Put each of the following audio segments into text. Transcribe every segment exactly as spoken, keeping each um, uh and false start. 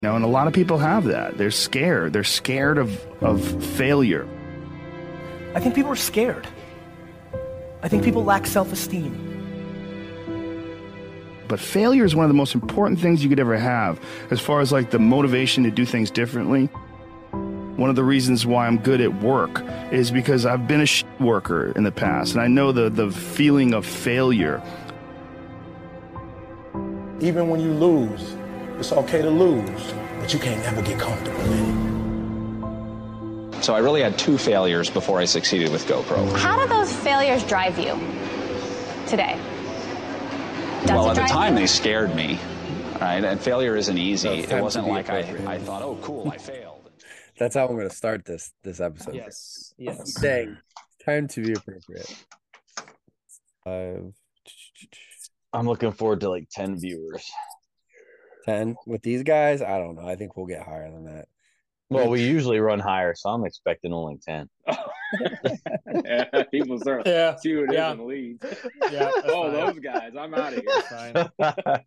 You know, and a lot of people have that. They're scared. They're scared of, of failure. I think people are scared. I think people lack self-esteem. But failure is one of the most important things you could ever have as far as like the motivation to do things differently. One of the reasons why I'm good at work is because I've been a shit worker in the past, and I know the, the feeling of failure. Even when you lose, it's okay to lose, but you can't never get comfortable in it. So I really had two failures before I succeeded with GoPro. How do those failures drive you today? Does well, it at the drive time, you? they scared me, right? And failure isn't easy. No, it time wasn't to be like I, appropriate. I thought, oh, cool, I failed. That's how I'm going to start this this episode. Yes. Yes. Saying, time to be appropriate. Five, I'm looking forward to like ten viewers. ten with these guys. I don't know. I think we'll get higher than that. Well, we usually run higher, so I'm expecting only ten. Yeah, people start Yeah. see who it is Yeah. in the league. Yeah. that's Oh, fine. those guys! I'm out of here. Fine.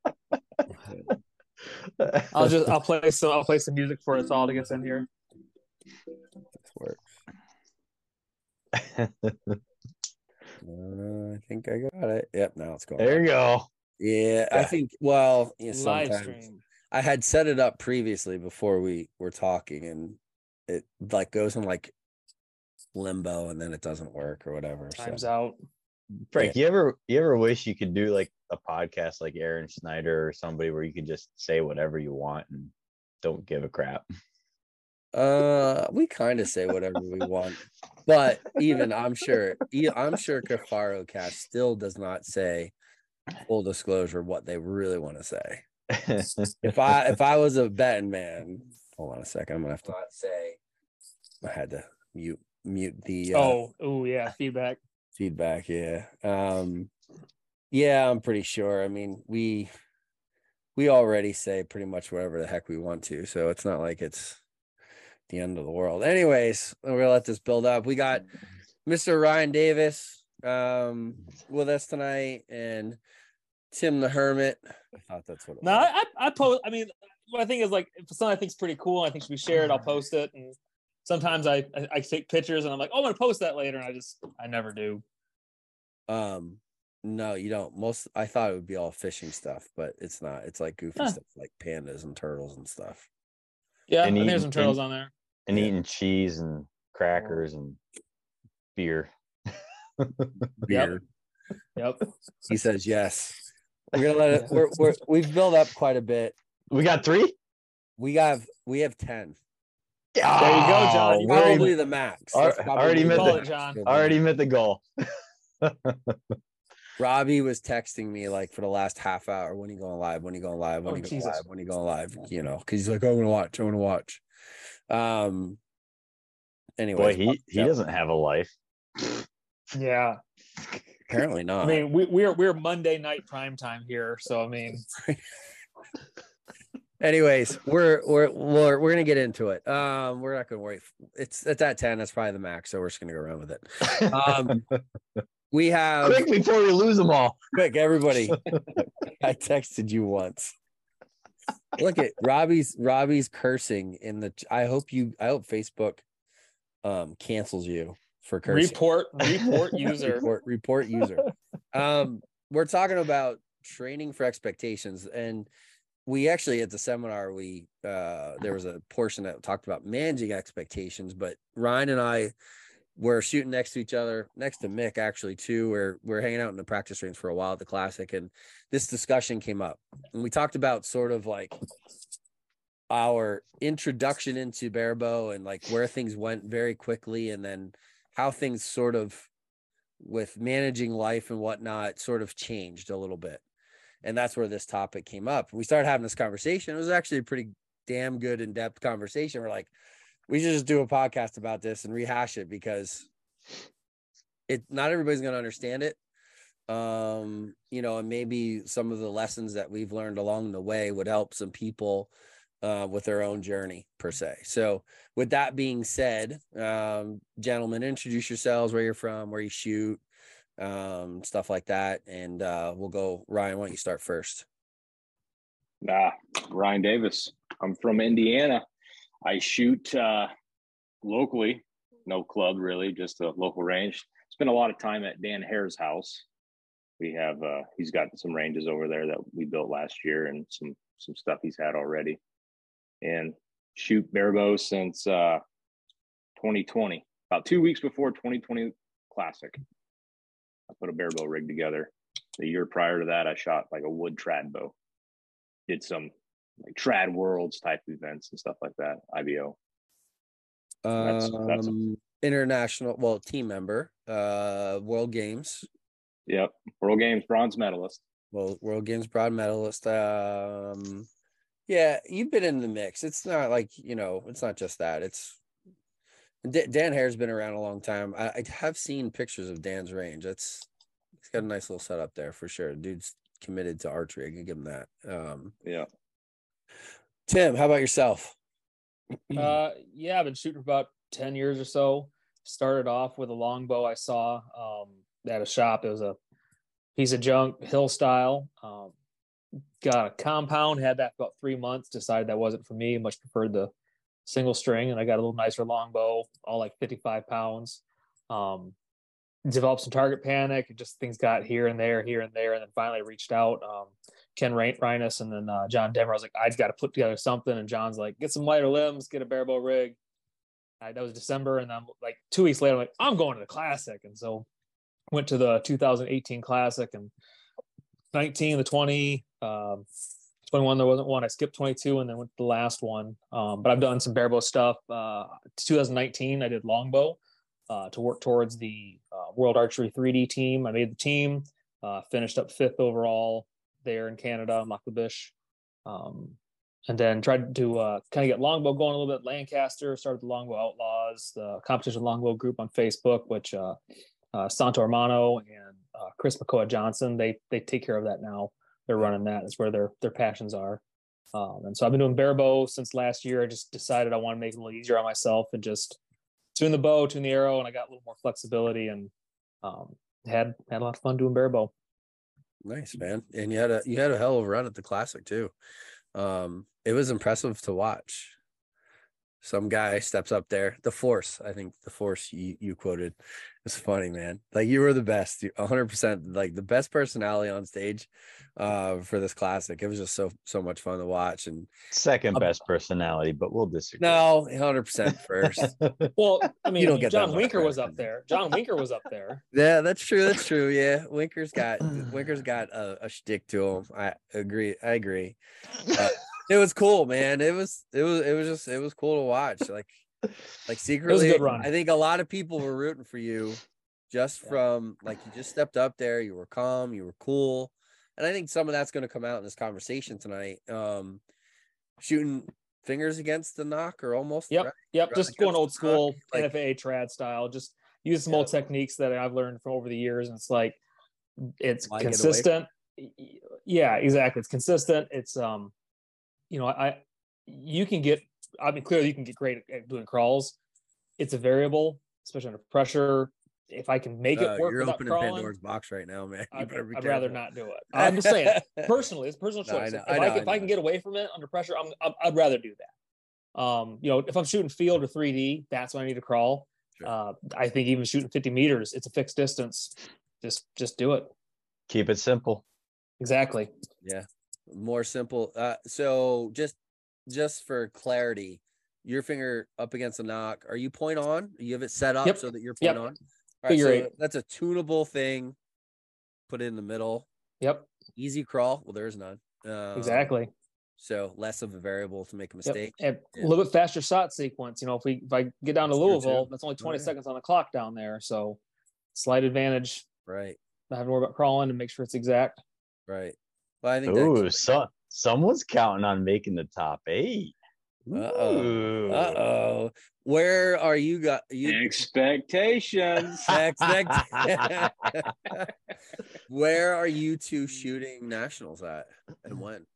I'll just I'll play some I'll play some music for us all to get in here. This works. Uh, I think I got it. Yep, now it's going. There you go. Yeah, I think. Well, yeah, Live sometimes stream. I had set it up previously before we were talking, and it like goes in like limbo, and then it doesn't work or whatever. Time's so. out. Frank, you ever you ever wish you could do like a podcast like Aaron Snyder or somebody where you could just say whatever you want and don't give a crap? Uh, we kind of say whatever we want, but even I'm sure, e- I'm sure Cafaro Cast still does not say full disclosure what they really want to say. If I if I was a betting man, hold on a second, I'm gonna have to say I had to mute mute the uh, Oh, oh yeah, feedback. feedback. Yeah, um, yeah, I'm pretty sure. I mean, we we already say pretty much whatever the heck we want to, so it's not like it's the end of the world. Anyways, we're gonna let this build up. We got Mister Ryan Davis um with us tonight and Tim the Hermit. I thought that's what it No, was. I I post. I mean, what I think is like if something I think's pretty cool, I think should be shared. I'll post it, and sometimes I, I I take pictures and I'm like, oh, I'm gonna post that later, and I just I never do. Um no, you don't. Most I thought it would be all fishing stuff, but it's not. It's like goofy Huh. stuff like pandas and turtles and stuff. Yeah, And and, there's eating- some turtles and- on there. And eating cheese and crackers and beer. Beer. Yep. He says yes. We're gonna let it we're, we're we've built up quite a bit. We got three? We got we have ten. There you go, John. You Already- Probably the max. Al- That's probably already the met Call the- it, John. Already met the goal. Robbie was texting me like for the last half hour. When are you going live? When are you going live? When Oh, are you going Jesus. live? When are you going live? You know, because he's like, I want to watch. I want to watch. Um. Anyway, Boy, he, he doesn't have a life. Yeah. apparently not. I mean, we, we're we're Monday night prime time here, so I mean, Anyways, we're we're we're we're gonna get into it. Um, we're not gonna worry. It's it's at ten. That's probably the max, so we're just gonna go around with it. Um, we have Quick before we lose them all. quick, everybody. I texted you once. Look at Robbie's Robbie's cursing in the. I hope you. I hope Facebook um cancels you for cursing. report report user. report report user. Um, we're talking about training for expectations, and we actually at the seminar we uh there was a portion that talked about managing expectations, but Ryan and I were shooting next to each other, next to Mick actually too. We're we're hanging out in the practice range for a while at the Classic, and this discussion came up, and we talked about sort of like our introduction into barebow and like where things went very quickly, and then how things sort of with managing life and whatnot sort of changed a little bit. And that's where this topic came up. We started having this conversation. It was actually a pretty damn good in-depth conversation. We're like, we should just do a podcast about this and rehash it, because it not everybody's going to understand it. Um, you know, and maybe some of the lessons that we've learned along the way would help some people uh, with their own journey per se. So with that being said, um, gentlemen, introduce yourselves, where you're from, where you shoot, um, stuff like that. And uh, we'll go, Ryan, why don't you start first? Nah, Ryan Davis, I'm from Indiana. I shoot uh, locally, no club really, just a local range. Spent a lot of time at Dan Hare's house. We have uh, he's got some ranges over there that we built last year, and some some stuff he's had already. And shoot barebow since uh, twenty twenty, about two weeks before twenty twenty Classic. I put a barebow rig together. The year prior to that, I shot like a wood trad bow. Did some like trad worlds type events and stuff like that. I B O. That's, um, that's a, international, well, team member, uh, World Games. Yep, World Games bronze medalist. Well, World Games bronze medalist. Um, yeah, you've been in the mix. It's not like, you know, it's not just that. It's D- Dan Hare's been around a long time. I, I have seen pictures of Dan's range. It's he's got a nice little setup there for sure. Dude's committed to archery. I can give him that. Um, yeah. Tim, how about yourself? Uh, yeah, I've been shooting for about ten years or so. Started off with a longbow I saw um, at a shop. It was a piece of junk, hill style. Um, got a compound, had that for about three months. Decided that wasn't for me. Much preferred the single string, and I got a little nicer longbow, all like fifty-five pounds. Um, developed some target panic, and just things got here and there, here and there, and then finally reached out. Um, Ken Rhinus and then uh, John Denver. I was like, I just got to put together something, and John's like, get some lighter limbs, get a barebow rig. I, that was December, and I'm like two weeks later, I'm like, I'm going to the Classic, and so went to the two thousand eighteen Classic, and nineteen, the twenty, um, twenty-one, there wasn't one. I skipped twenty-two and then went to the last one. Um, but I've done some barebow stuff. Uh, twenty nineteen, I did longbow uh, to work towards the uh, World Archery three D team. I made the team, uh, finished up fifth overall there in Canada, Lac-La-Biche. Um, and then tried to uh, kind of get longbow going a little bit. Lancaster, started the Longbow Outlaws, the competition longbow group on Facebook, which uh, uh, Santo Hermano and uh, Chris McCoy Johnson, they they take care of that now. They're running that. That's where their their passions are. Um, and so I've been doing barebow since last year. I just decided I want to make it a little easier on myself and just tune the bow, tune the arrow, and I got a little more flexibility and um, had had a lot of fun doing barebow. Nice, man. And you had a you had a hell of a run at the Classic too. Um, it was impressive to watch. Some guy steps up there. The Force, I think the Force you, you quoted. It's funny, man. Like you were the best, one hundred percent, like the best personality on stage uh, for this Classic. It was just so, so much fun to watch. And second best personality, but we'll disagree. No, one hundred percent first. Well, I mean, You don't get John that Winker much was up there. John Winker was up there. Yeah, that's true. That's true. Yeah. Winker's got, Winker's got a, a shtick to him. I agree. I agree. Uh, it was cool, man. It was, it was, it was just, it was cool to watch. Like, like secretly, good run. I think a lot of people were rooting for you just Yeah. from like, you just stepped up there. You were calm, you were cool. And I think some of that's going to come out in this conversation tonight. Um, shooting fingers against the knock or almost. Yep. right? Yep. Right Just against going the old school knock, like- N F A A trad style. Just use some old techniques that I've learned from over the years. And it's like, it's Why get away from consistent. Yeah, exactly. It's consistent. It's, um, you know, I, you can get, I mean, clearly you can get great at doing crawls. It's a variable, especially under pressure. If I can make it Uh, work you're without opening crawling, Pandora's box right now, man. You I'd, better be I'd rather careful. not do it. I'm just saying, personally, it's a personal No, I choice. know, if I I, know, can, I if I can know. get away from it under pressure, I'm, I'd, I'd rather do that. Um, you know, if I'm shooting field or three D, that's when I need to crawl. Sure. Uh, I think even shooting fifty meters, it's a fixed distance. Just, just do it. Keep it simple. Exactly. Yeah, more simple. Uh, so just just for clarity, your finger up against the knock. Are you point on? You have it set up Yep. so that you're point Yep. on. All right, Figure so eight. that's a tunable thing. Put it in the middle. Yep. Easy crawl. Well, there's none. Um, Exactly. So less of a variable to make a Yep. mistake. And Yeah. a little bit faster shot sequence. You know, if we if I get down to That's true, Louisville, too. that's only twenty yeah. seconds on the clock down there. So slight advantage. Right. Not having to worry about crawling and make sure it's exact. Right. Well, I think that Ooh, so someone's counting on making the top eight. Uh-oh. Ooh. Uh-oh. Where are you got you Expectations. expect where are you two shooting nationals at and when?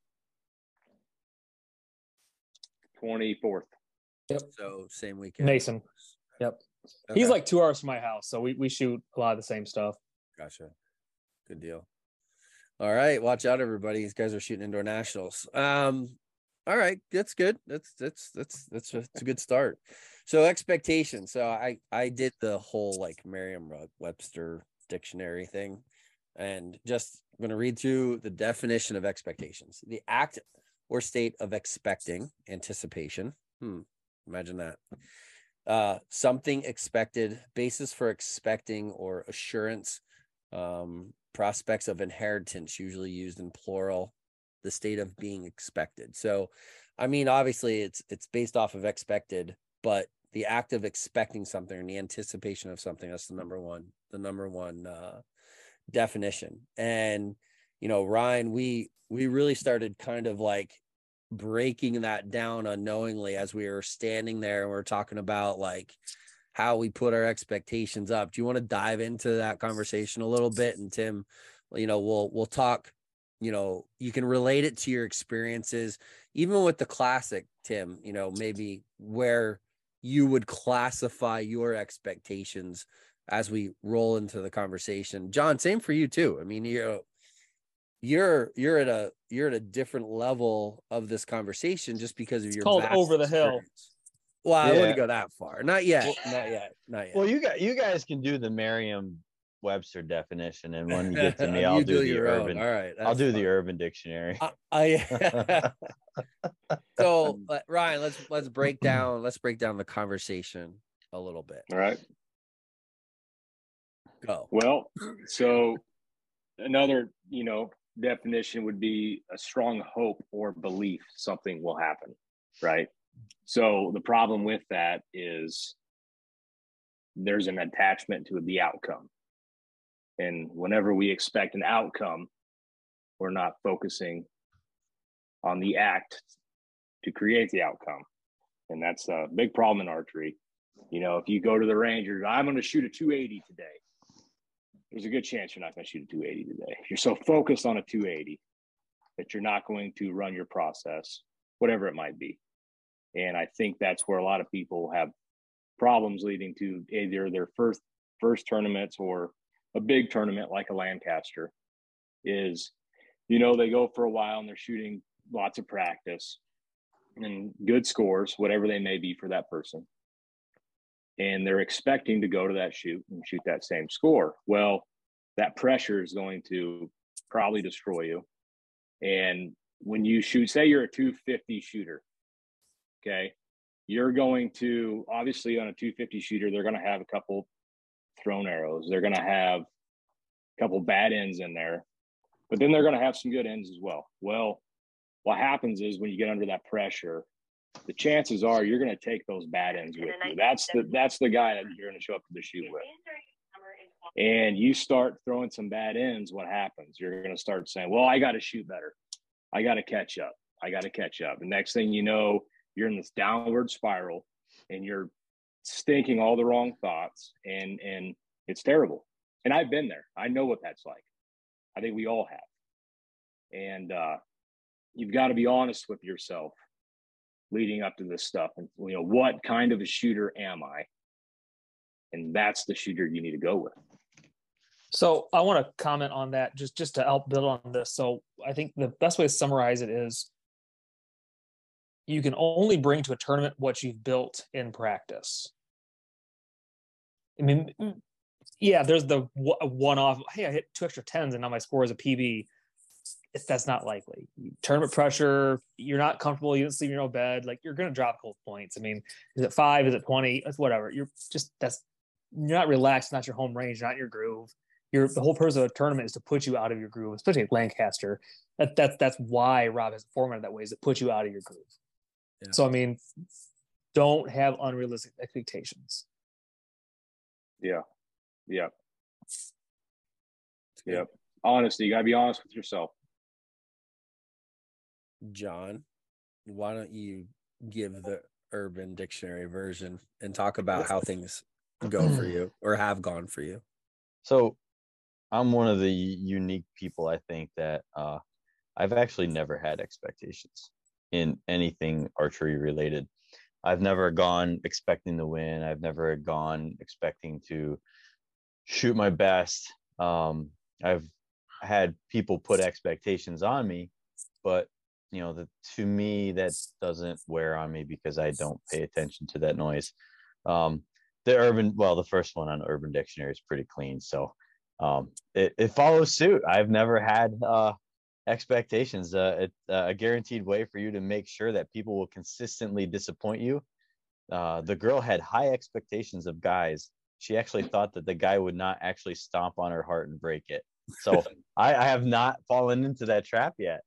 twenty-fourth. So same weekend. Mason. Yep. Okay. He's like two hours from my house. So we, we shoot a lot of the same stuff. Gotcha. Good deal. All right. Watch out, everybody. These guys are shooting indoor nationals. Um, All right, that's good. That's that's that's that's a, that's a good start. So expectations. So I I did the whole like Merriam-Webster dictionary thing, and just I'm going to read through the definition of expectations: the act or state of expecting, anticipation. Hmm, imagine that. Uh, something expected, basis for expecting or assurance, um, prospects of inheritance, usually used in plural. The state of being expected. So, I mean, obviously it's it's based off of expected, but the act of expecting something and the anticipation of something, that's the number one, the number one uh, definition. And, you know, Ryan, we we really started kind of like breaking that down unknowingly as we were standing there and we we're talking about like how we put our expectations up. Do you want to dive into that conversation a little bit? And Tim, you know, we'll we'll talk. You know, you can relate it to your experiences, even with the classic, Tim, you know, maybe where you would classify your expectations as we roll into the conversation. John, same for you too. I mean, you're, you're, you're at a, you're at a different level of this conversation just because of It's your called vast over the hill. experience. Well, I Yeah. wouldn't go that far. Not yet. Not yet. Not yet. Well, you got you guys can do the Merriam-Webster definition, and when you get to me, I'll You do, do the your own. urban. All right, I'll that's do fine. the Urban Dictionary. I, I so uh, Ryan, let's let's break down let's break down the conversation a little bit. All right. Go. Well, so another, you know, definition would be a strong hope or belief something will happen, right? So the problem with that is there's an attachment to the outcome. And whenever we expect an outcome, we're not focusing on the act to create the outcome. And that's a big problem in archery. You know, if you go to the range, you're, I'm going to shoot a two eighty today. There's a good chance you're not going to shoot a two eighty today. You're so focused on a two eighty that you're not going to run your process, whatever it might be. And I think that's where a lot of people have problems leading to either their first first tournaments or a big tournament like a Lancaster is, you know, they go for a while and they're shooting lots of practice and good scores, whatever they may be for that person. And they're expecting to go to that shoot and shoot that same score. Well, that pressure is going to probably destroy you. And when you shoot, say you're a two fifty shooter, okay, you're going to, obviously on a two fifty shooter, they're going to have a couple thrown arrows. They're going to have a couple bad ends in there, but then they're going to have some good ends as well. Well, what happens is when you get under that pressure, the chances are you're going to take those bad ends with you. That's the that's the guy that you're going to show up to the shoot with. And you start throwing some bad ends, what happens? You're going to start saying, well, I got to shoot better. I got to catch up. I got to catch up. The next thing you know, you're in this downward spiral and you're thinking all the wrong thoughts, and and it's terrible. And I've been there. I know what that's like. I think we all have. And uh, you've got to be honest with yourself leading up to this stuff. And, you know, what kind of a shooter am I? And that's the shooter you need to go with. So I want to comment on that just, just to help build on this. So I think the best way to summarize it is you can only bring to a tournament what you've built in practice. I mean, yeah, there's the one-off, hey, I hit two extra tens and now my score is a P B. It's, that's not likely. Tournament pressure, you're not comfortable, you didn't sleep in your own bed, like you're going to drop cold points. I mean, is it five, is it twenty? It's whatever. You're just, that's, you're not relaxed, not your home range, not your groove. You're, the whole purpose of a tournament is to put you out of your groove, especially at Lancaster. That, that's, that's why Rob has formatted that way, is to put you out of your groove. Yeah. So, I mean, don't have unrealistic expectations. Yeah. Yeah. Yep. Honesty. You got to be honest with yourself. John, why don't you give the Urban Dictionary version and talk about how things go for you or have gone for you? So I'm one of the unique people, I think, that uh, I've actually never had expectations in anything archery related. I've never gone expecting to win. I've never gone expecting to shoot my best. Um, I've had people put expectations on me, but you know, the, to me, that doesn't wear on me because I don't pay attention to that noise. Um, the urban, well, the first one on Urban Dictionary is pretty clean. So um, it, it follows suit. I've never had uh, expectations, uh, it, uh, a guaranteed way for you to make sure that people will consistently disappoint you. Uh, the girl had high expectations of guys. She actually thought that the guy would not actually stomp on her heart and break it. So I, I have not fallen into that trap yet.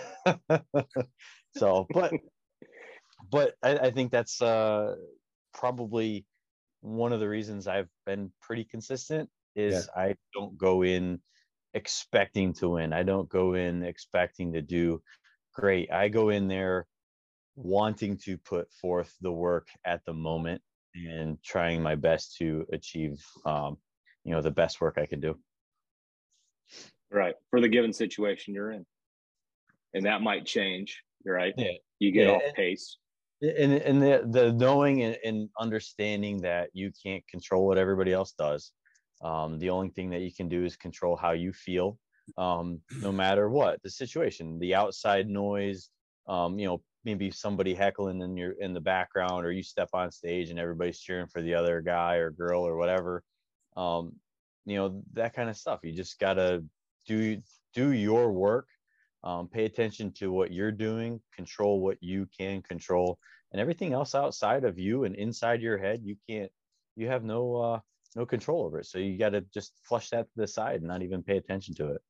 So, but, but I, I think that's uh, probably one of the reasons I've been pretty consistent is yeah. I don't go in expecting to win. I don't go in expecting to do great. I go in there wanting to put forth the work at the moment and trying my best to achieve, um, you know, the best work I can do. Right. For the given situation you're in. And that might change. Right. Yeah. You get yeah. off pace. And, and the, the knowing and, and understanding that you can't control what everybody else does. Um, the only thing that you can do is control how you feel, um, no matter what the situation, the outside noise, um, you know, maybe somebody heckling in your in the background, or you step on stage and everybody's cheering for the other guy or girl or whatever. Um, you know, that kind of stuff. You just gotta do do your work. Um, pay attention to what you're doing, control what you can control, and everything else outside of you and inside your head, you can't, you have no, uh, no control over it. So you got to just flush that to the side and not even pay attention to it.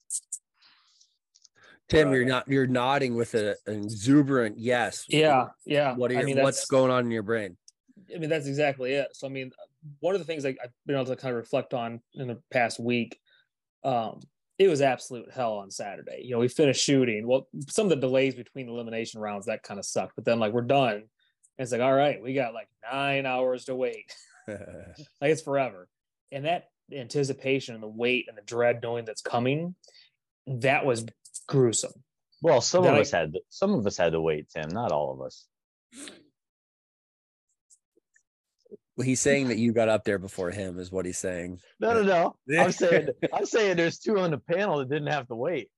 Tim, you're not, you're nodding with a, an exuberant yes. Yeah. Yeah. What are your, I mean, what's going on in your brain? I mean, that's exactly it. So, I mean, one of the things like I've been able to kind of reflect on in the past week, um, it was absolute hell on Saturday. You know, we finished shooting. Well, some of the delays between the elimination rounds, that kind of sucked. But then, like, we're done. And it's like, all right, we got like nine hours to wait. Like, it's forever. And that anticipation and the wait and the dread knowing that's coming, that was gruesome. Well, some that of I, us had, some of us had to wait, Tim, not all of us. Well, he's saying that you got up there before him is what he's saying. No, no, no. I'm saying, I'm saying there's two on the panel that didn't have to wait.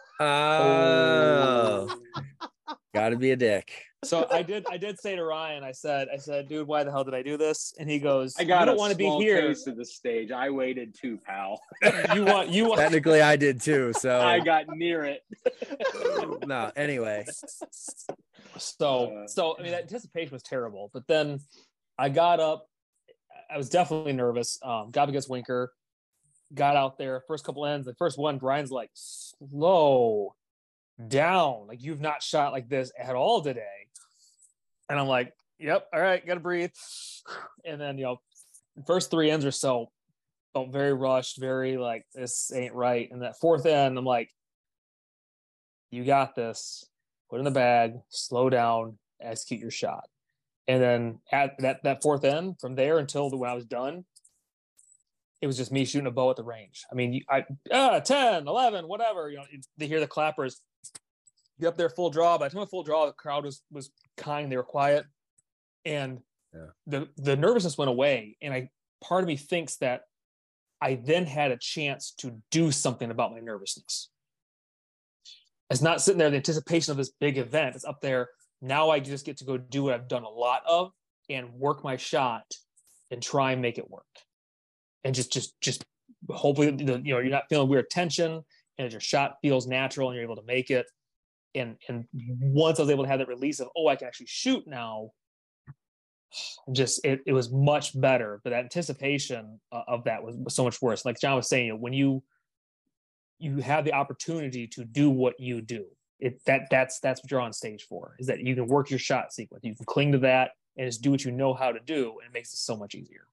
Oh, gotta be a dick. So I did, I did say to Ryan, I said, I said, dude, why the hell did I do this? And he goes, I got I don't a want to be small here. taste of the stage. I waited too, pal. You want, you want. Technically, I did too. So I got near it. No, anyway. So, so I mean, that anticipation was terrible. But then I got up. I was definitely nervous. Um, got against Winker, got out there. First couple ends, the first one, Brian's like, slow down. Like, you've not shot like this at all today. And I'm like, yep, all right, gotta breathe. And then, you know, first three ends or so felt very rushed, very like, this ain't right. And that fourth end, I'm like, you got this. Put it in the bag, slow down, execute your shot. And then at that, that fourth end, from there until the, when I was done, it was just me shooting a bow at the range. I mean, I uh, ten, eleven, whatever. You know, they hear the clappers. Get up there full draw. By the time I full draw, the crowd was was kind. They were quiet, and yeah. the the nervousness went away. And I part of me thinks that I then had a chance to do something about my nervousness. It's not sitting there in the anticipation of this big event. It's up there. Now I just get to go do what I've done a lot of and work my shot and try and make it work. And just, just, just hopefully, the, you know, you're not feeling weird tension and your shot feels natural and you're able to make it. And, and once I was able to have that release of, oh, I can actually shoot now, just, it, it was much better. But that anticipation uh, of that was, was so much worse. Like John was saying, you know, when you, you have the opportunity to do what you do, It, that that's that's what you're on stage for, is that you can work your shot sequence. You can cling to that and just do what you know how to do, and it makes it so much easier.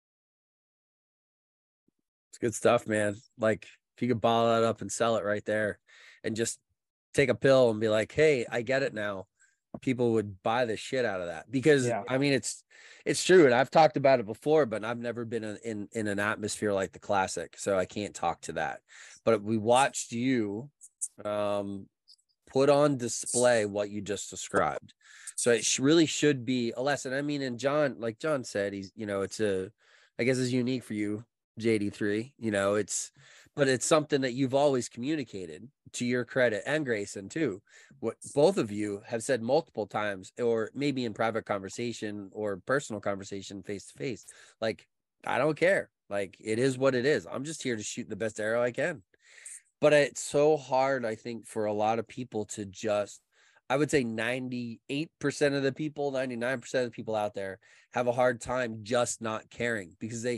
It's good stuff, man. Like, if you could bottle that up and sell it right there and just take a pill and be like, hey, I get it now, people would buy the shit out of that. Because yeah. I mean, it's it's true, and I've talked about it before, but I've never been in, in in an atmosphere like the Classic, so I can't talk to that. But we watched you um put on display what you just described. So it sh- really should be a lesson. I mean, and John, like John said, he's, you know, it's a, I guess it's unique for you, J D three, you know, it's, but it's something that you've always communicated, to your credit, and Grayson too. What both of you have said multiple times, or maybe in private conversation or personal conversation face to face, like, I don't care. Like, it is what it is. I'm just here to shoot the best arrow I can. But it's so hard, I think, for a lot of people to just, I would say ninety-eight percent of the people, ninety-nine percent of the people out there have a hard time just not caring, because they,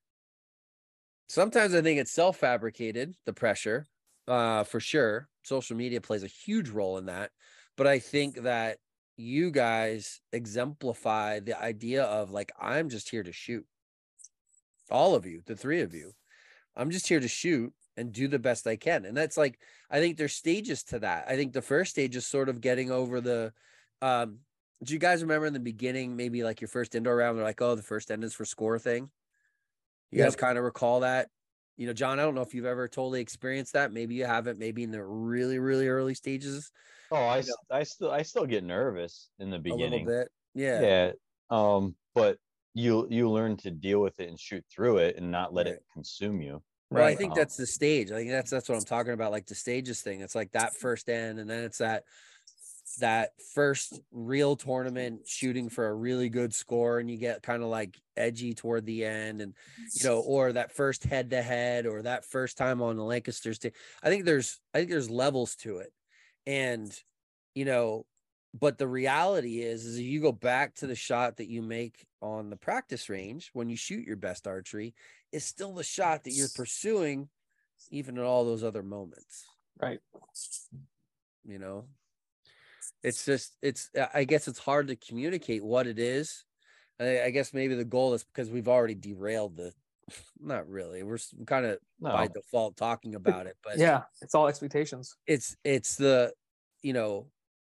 sometimes I think it's self-fabricated, the pressure, uh, for sure. Social media plays a huge role in that. But I think that you guys exemplify the idea of, like, I'm just here to shoot. All of you, the three of you, I'm just here to shoot and do the best I can. And that's like, I think there's stages to that. I think the first stage is sort of getting over the, um, do you guys remember in the beginning, maybe like your first indoor round, they're like, oh, the first end is for score thing. You Yep. guys kind of recall that? You know, John, I don't know if you've ever totally experienced that. Maybe you haven't, maybe in the really, really early stages. Oh, I, You know, I still I still get nervous in the a little beginning. bit. Yeah. Yeah. Um, but you you learn to deal with it and shoot through it and not let Right. it consume you. Well, I Right. think Um, that's the stage. I think that's that's what I'm talking about, like the stages thing. It's like that first end, and then it's that that first real tournament shooting for a really good score, and you get kind of like edgy toward the end, and you know, or that first head to head, or that first time on the Lancaster stage. I think there's I think there's levels to it, and you know, but the reality is, is if you go back to the shot that you make on the practice range when you shoot your best archery, is still the shot that you're pursuing, even in all those other moments. Right. You know, it's just, it's, I guess it's hard to communicate what it is. I, I guess maybe the goal is because we've already derailed the, not really, we're kind of No. by default talking about it, but Yeah. It's all expectations. it's, it's the, you know,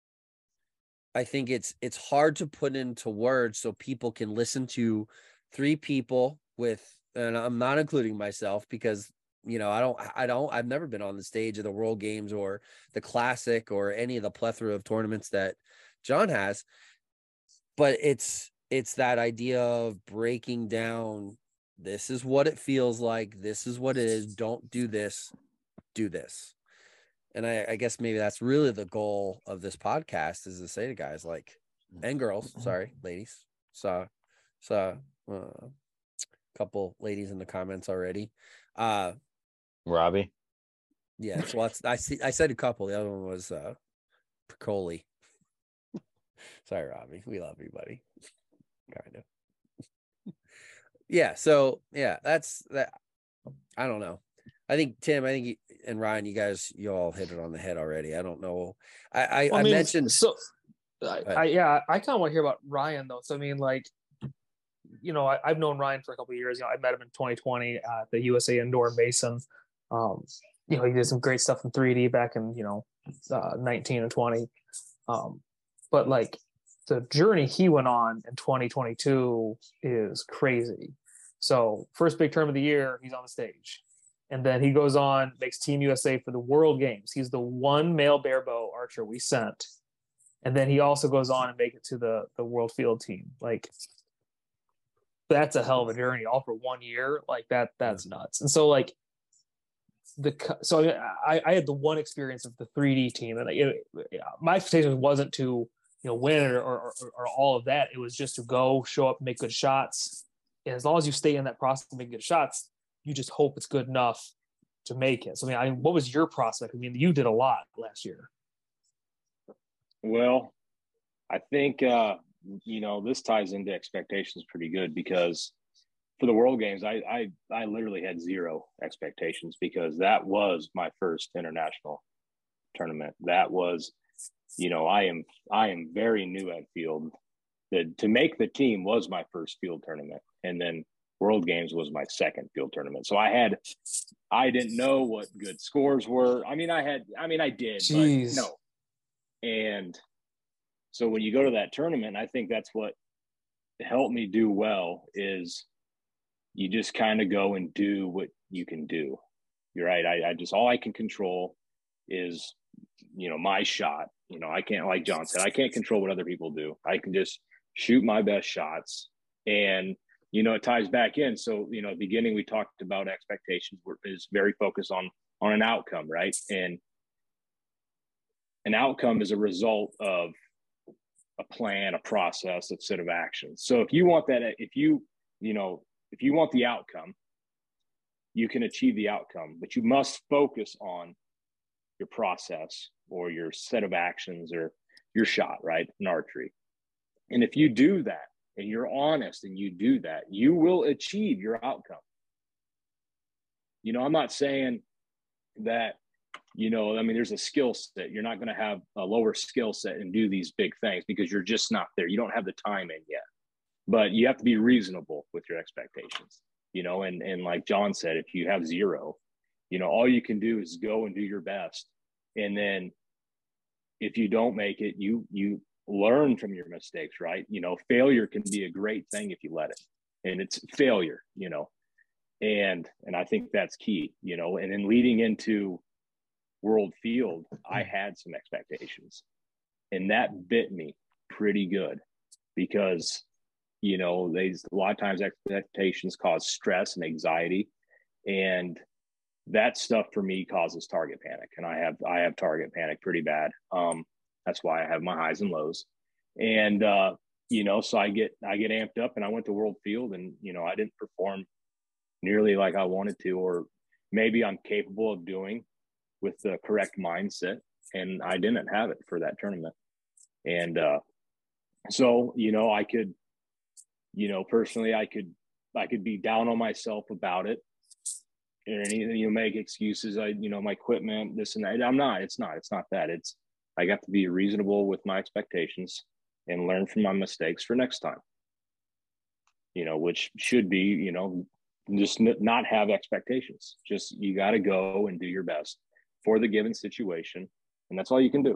I think it's it's hard to put into words so people can listen to three people with, and I'm not including myself because, you know, I don't I don't I've never been on the stage of the World Games or the Classic or any of the plethora of tournaments that John has. But it's it's that idea of breaking down, this is what it feels like, this is what it is, don't do this, do this. And I, I guess maybe that's really the goal of this podcast, is to say to guys like, and girls, sorry, ladies, saw, saw uh, a couple ladies in the comments already. Uh, Robbie. yeah, so let's, I see, I said a couple. The other one was uh, Picoli. Sorry, Robbie, we love you, buddy. Kind of. Yeah. So yeah, that's that. I don't know. I think Tim, I think, you, and Ryan, you guys, you all hit it on the head already. I don't know. I I, Well, I mean, mentioned so. I, I yeah, I kind of want to hear about Ryan though. So I mean, like, you know, I, I've known Ryan for a couple of years. You know, I met him in twenty twenty at the U S A Indoor in Mason. Um, you know, he did some great stuff in three D back in, you know, uh, nineteen and twenty. Um, but like the journey he went on in twenty twenty-two is crazy. So first big term of the year, he's on the stage. And then he goes on, makes Team U S A for the World Games. He's the one male barebow archer we sent. And then he also goes on and make it to the, the world field team. Like, that's a hell of a journey, all for one year. Like that, that's nuts. And so like the, so I, I had the one experience of the three D team, and it, my expectation wasn't to, you know, win or, or, or all of that. It was just to go, show up, make good shots. And as long as you stay in that process and make good shots, you just hope it's good enough to make it. So, I mean, I, what was your prospect? I mean, you did a lot last year. Well, I think, uh, you know, this ties into expectations pretty good, because for the World Games, I, I, I literally had zero expectations, because that was my first international tournament. That was, you know, I am, I am very new at field. The, to make the team was my first field tournament. And then World Games was my second field tournament. So I had, I didn't know what good scores were. I mean, I had, I mean, I did, Jeez. but no. And so when you go to that tournament, I think that's what helped me do well, is you just kind of go and do what you can do. You're right. I, I just, all I can control is, you know, my shot. You know, I can't, like John said, I can't control what other people do. I can just shoot my best shots. And you know, it ties back in. So, you know, at the beginning, we talked about expectations is very focused on, on an outcome, right? And an outcome is a result of a plan, a process, a set of actions. So if you want that, if you, you know, if you want the outcome, you can achieve the outcome, but you must focus on your process or your set of actions or your shot, right? In archery. And if you do that and you're honest and you do that, you will achieve your outcome. You know, I'm not saying that, you know, I mean, there's a skill set. You're not going to have a lower skill set and do these big things because you're just not there. You don't have the time in yet, but you have to be reasonable with your expectations, you know, and, and like John said, if you have zero, you know, all you can do is go and do your best. And then if you don't make it, you, you learn from your mistakes, right? You know, failure can be a great thing if you let it, and it's failure, you know, and, and I think that's key, you know, and then leading into World Field, I had some expectations, and that bit me pretty good because, you know, they, a lot of times expectations cause stress and anxiety, and that stuff for me causes target panic. And I have, I have target panic pretty bad. Um, that's why I have my highs and lows. And, uh, you know, so I get, I get amped up, and I went to World Field, and, you know, I didn't perform nearly like I wanted to, or maybe I'm capable of doing with the correct mindset. And I didn't have it for that tournament. And, uh, so, you know, I could, you know, personally, I could, I could be down on myself about it, and anything, you know, make excuses. I, you know, my equipment, this and that. I'm not, it's not, it's not that. It's, I got to be reasonable with my expectations and learn from my mistakes for next time, you know, which should be, you know, just n- not have expectations. Just, you got to go and do your best for the given situation. And that's all you can do.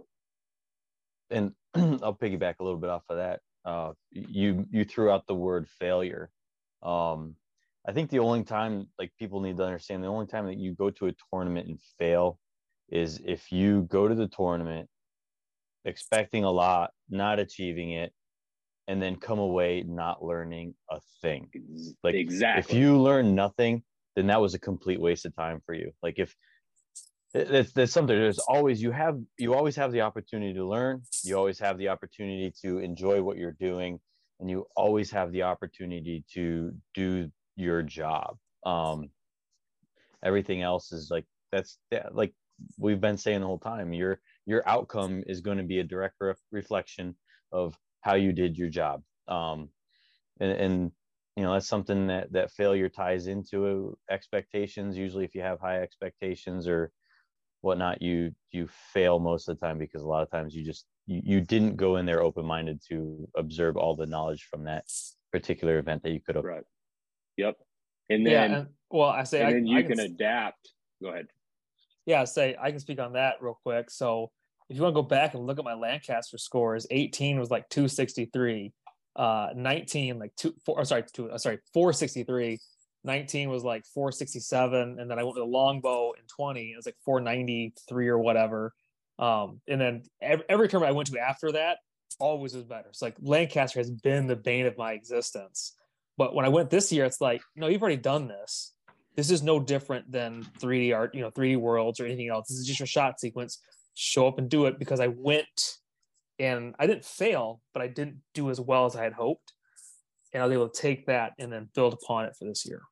And I'll piggyback a little bit off of that. Uh, you, you threw out the word failure. Um, I think the only time, like, people need to understand, the only time that you go to a tournament and fail is if you go to the tournament expecting a lot, not achieving it, and then come away not learning a thing. Like, exactly. If you learn nothing, then that was a complete waste of time for you. Like, if it's, there's something, there's always, you have, you always have the opportunity to learn. You always have the opportunity to enjoy what you're doing, and you always have the opportunity to do your job. Um, everything else is like, that's like we've been saying the whole time, your, your outcome is going to be a direct re- reflection of how you did your job. Um, and, and, you know, that's something that, that failure ties into expectations. Usually if you have high expectations or whatnot, you, you fail most of the time, because a lot of times you just, you, you didn't go in there open-minded to observe all the knowledge from that particular event that you could have. Right. Yep. And then, yeah, and, well, I say, and I, then you I can, can adapt. Go ahead. Yeah, say I can speak on that real quick. So if you want to go back and look at my Lancaster scores, eighteen was like two sixty-three, uh, nineteen like two, four, or sorry, two, uh, sorry, four sixty-three, nineteen was like four sixty-seven, and then I went with a longbow in twenty, it was like four ninety-three or whatever. Um, and then every, every tournament I went to after that always was better. It's like Lancaster has been the bane of my existence. But when I went this year, it's like, no, you've already done this. This is no different than three D art, you know, three D worlds or anything else. This is just your shot sequence. Show up and do it, because I went and I didn't fail, but I didn't do as well as I had hoped. And I was able to take that and then build upon it for this year.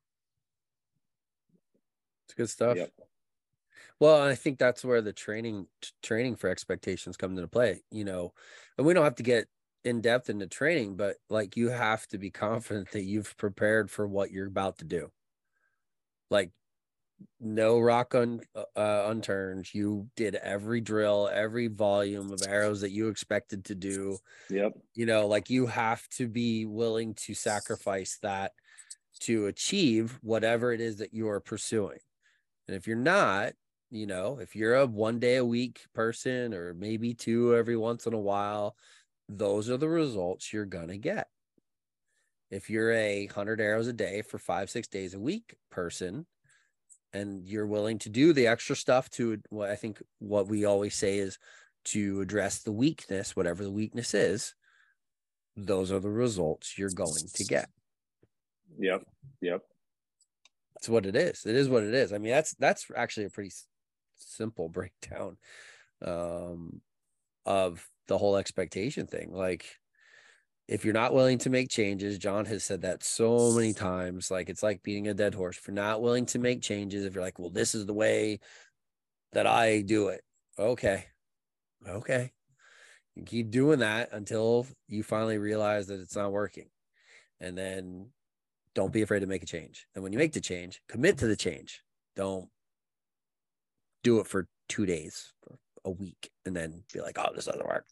It's good stuff. Yep. Well, I think that's where the training training for expectations comes into play, you know, and we don't have to get in depth into training, but like, you have to be confident that you've prepared for what you're about to do. Like, no rock un, uh, unturned. You did every drill, every volume of arrows that you expected to do. Yep. You know, like, you have to be willing to sacrifice that to achieve whatever it is that you are pursuing. And if you're not, you know, if you're a one day a week person, or maybe two every once in a while, those are the results you're going to get. If you're a hundred arrows a day for five, six days a week person, and you're willing to do the extra stuff to what I think what we always say is to address the weakness, whatever the weakness is, those are the results you're going to get. Yep. Yep. That's what it is. It is what it is. I mean, that's that's actually a pretty s- simple breakdown um, of the whole expectation thing. Like, if you're not willing to make changes, John has said that so many times. Like, it's like beating a dead horse. If you're not willing to make changes, if you're like, well, this is the way that I do it. Okay. Okay. You keep doing that until you finally realize that it's not working. And then don't be afraid to make a change. And when you make the change, commit to the change. Don't do it for two days, for a week, and then be like, oh, this doesn't work.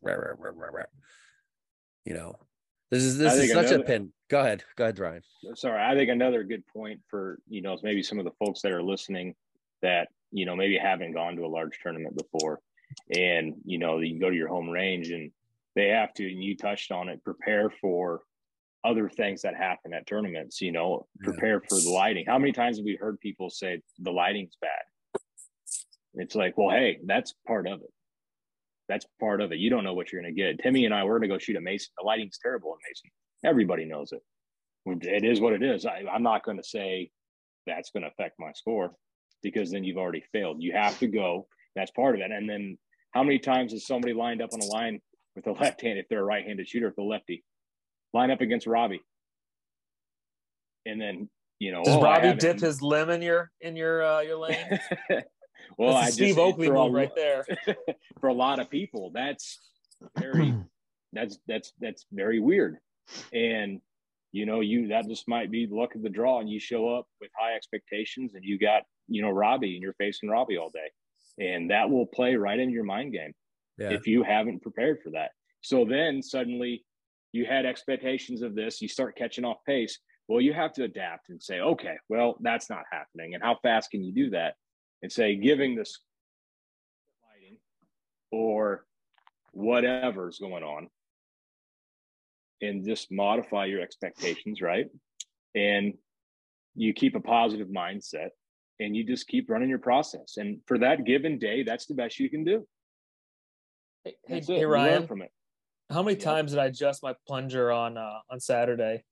You know, this is this I is think such another- a pin. Go ahead. Go ahead, Ryan. Sorry, I think another good point for, you know, maybe some of the folks that are listening that, you know, maybe haven't gone to a large tournament before, and, you know, you go to your home range and they have to, and you touched on it, prepare for other things that happen at tournaments, you know, prepare for the lighting. How many times have we heard people say the lighting's bad? It's like, well, hey, that's part of it. That's part of it. You don't know what you're going to get. Timmy and I were going to go shoot at Mason. The lighting's terrible at Mason. Everybody knows it. It is what it is. I, I'm not going to say that's going to affect my score, because then you've already failed. You have to go. That's part of it. And then how many times has somebody lined up on a line with a left hand, if they're a right-handed shooter, if the lefty, line up against Robbie? And then, you know, Does oh, Robbie dip his limb in your in your uh, your lane? Well, That's I a Steve just, Oakley for a move lo- right there. For a lot of people, that's very that's that's that's very weird. And you know, you that just might be luck of the draw, and you show up with high expectations, and you got, you know, Robbie, and you're facing Robbie all day, and that will play right into your mind game Yeah. if you haven't prepared for that. So then suddenly you had expectations of this, you start catching off pace. Well, you have to adapt and say, okay, well, that's not happening. And how fast can you do that? And say, giving this lighting or whatever's going on, and just modify your expectations, right? And you keep a positive mindset, and you just keep running your process. And for that given day, that's the best you can do. Hey, That's hey it. You learn Ryan, from it. how many Yeah. times did I adjust my plunger on uh, on Saturday?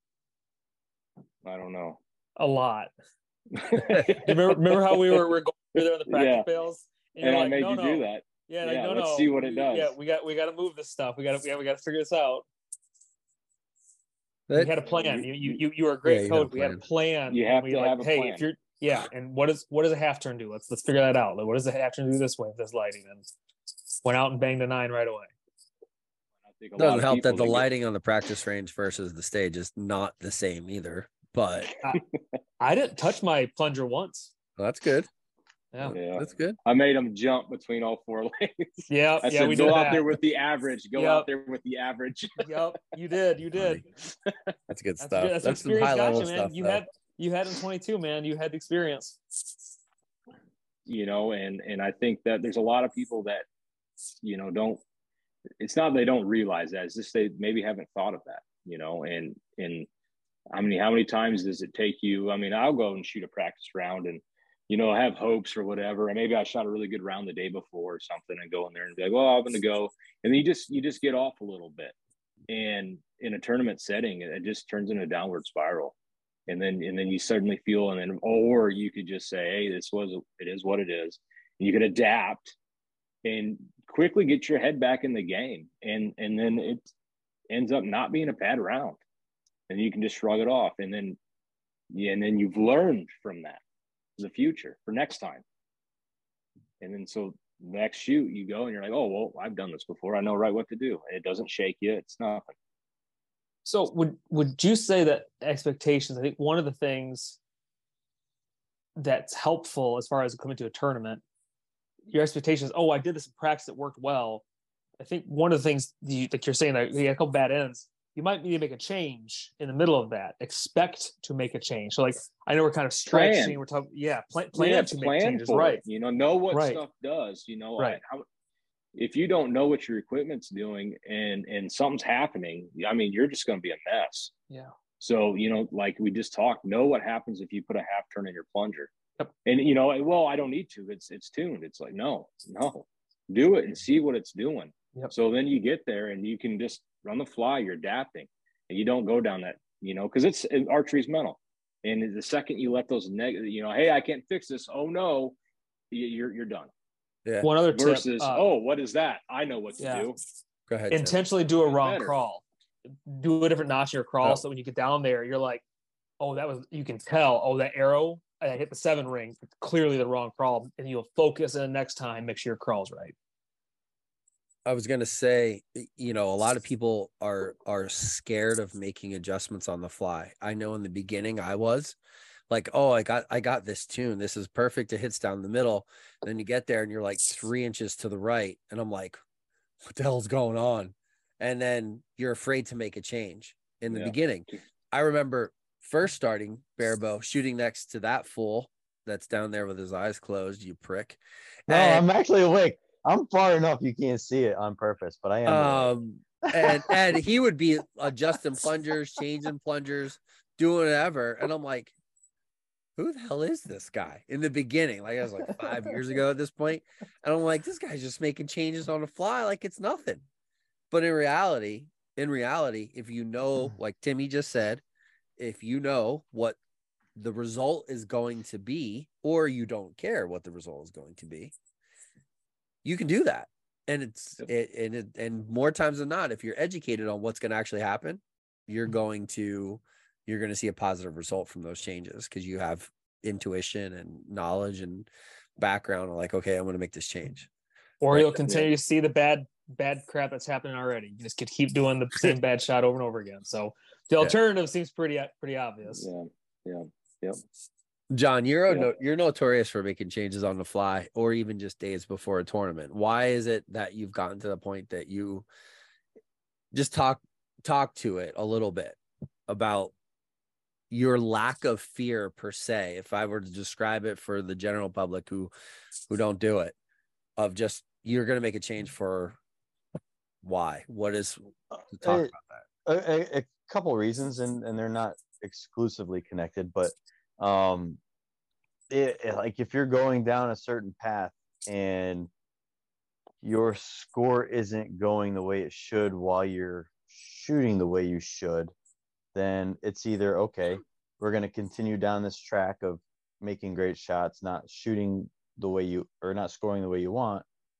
I don't know. A lot. remember, remember how we were, we were going through there in the practice Yeah. fails? And you're I like, made no, you no. do that. Yeah, like, Yeah, no, let's no. see what it we- does. Yeah, we got we got to move this stuff. We got to yeah, we got to figure this out. That- we had a plan. You you you, you were a great Yeah, you had a coach. We had a plan. You and have we to like, have a hey, plan. if you're yeah, and what is what does a half turn do? Let's let's figure that out. Like, what does a half turn do this way with this lighting? And went out and banged a nine right away. I think a It lot doesn't of help that people the get- lighting on the practice range versus the stage is not the same either. But I didn't touch my plunger once. well, that's good. Yeah. Yeah. That's good. I made them jump between all four lanes. Yeah, I yeah, said, we go did out that. there with the average. Go Yep. out there with the average. Yep, you did. You did. That's good That's stuff. good. That's, That's some experience high got level you, man. stuff. You though. had you had in twenty-two, man. You had the experience. You know, and and I think that there's a lot of people that, you know, don't, it's not they don't realize that, it's just they maybe haven't thought of that, you know. And and I mean, how many times does it take you? I mean, I'll go and shoot a practice round and, you know, have hopes or whatever, and maybe I shot a really good round the day before or something, and go in there and be like, well, I'm going to go, and then you just you just get off a little bit, and in a tournament setting, it just turns into a downward spiral, and then and then you suddenly feel, and then or you could just say, hey, this was it is what it is, and you could adapt and quickly get your head back in the game, and and then it ends up not being a bad round, and you can just shrug it off, and then yeah, and then you've learned from that the future for next time. And then so next shoot you go and you're like, oh, well, I've done this before. I know right what to do. And it doesn't shake you. It's nothing. So would would you say that expectations, I think one of the things that's helpful as far as coming to a tournament, your expectations, oh, I did this in practice, it worked well. I think one of the things you, like you're saying that you had a couple bad ends, you might need to make a change in the middle of that. Expect to make a change. So like, I know we're kind of stretching. Plan. We're talking, yeah, plan, plan Yeah, to plan make changes, for right? it. You know, know what Right. stuff does, you know, Right. I, how, if you don't know what your equipment's doing and, and something's happening, I mean, you're just going to be a mess. Yeah. So, you know, like we just talked, know what happens if you put a half turn in your plunger. Yep. And, you know, well, I don't need to, it's, it's tuned. It's like, no, no, do it and see what it's doing. Yep. So then you get there and you can just run the fly, you're adapting, and you don't go down that, you know, because it's archery's mental. And the second you let those negative, you know, hey, I can't fix this. Oh no, you're you're done. Yeah. One other versus, tip, uh, oh, what is that? I know what to yeah. do. Go ahead. Intentionally Tim. do a wrong better. crawl. Do a different notch in your crawl, Oh. so when you get down there, you're like, oh, that was, you can tell, oh, that arrow, I hit the seven ring, it's clearly the wrong crawl, and you'll focus, and the next time, make sure your crawl's right. I was gonna say, you know, a lot of people are are scared of making adjustments on the fly. I know in the beginning I was like, oh, I got I got this tune. This is perfect. It hits down the middle. And then you get there and you're like three inches to the right, and I'm like, what the hell's going on? And then you're afraid to make a change in the Yeah. beginning. I remember first starting barebow, shooting next to that fool that's down there with his eyes closed, you prick. No, And- I'm actually awake. I'm far enough you can't see it on purpose, but I am. awake. Um, and and he would be adjusting plungers, changing plungers, doing whatever, and I'm like, who the hell is this guy? In the beginning, like I was like five years ago at this point, and I'm like, this guy's just making changes on the fly like it's nothing. But in reality, in reality, if you know, like Timmy just said, if you know what the result is going to be, or you don't care what the result is going to be, you can do that. And it's it, and it, and more times than not, if you're educated on what's going to actually happen, you're going to you're going to see a positive result from those changes, because you have intuition and knowledge and background. Like, okay, I'm going to make this change. Or Right. you'll continue to see the bad bad crap that's happening already. You just could keep doing the same bad shot over and over again. So the alternative yeah. seems pretty pretty obvious. Yeah, yeah, yep. John, you're a, Yeah. you're notorious for making changes on the fly, or even just days before a tournament. Why is it that you've gotten to the point that you just talk talk to it a little bit about your lack of fear per se? If I were to describe it for the general public who who don't do it, of just you're going to make a change for why? What is to talk Uh, about that? a, a, a couple reasons, and and they're not exclusively connected, but um it, it- like if you're going down a certain path and your score isn't going the way it should while you're shooting the way you should, then it's either okay, we're going to continue down this track of making great shots, not shooting the way you or not scoring the way you want,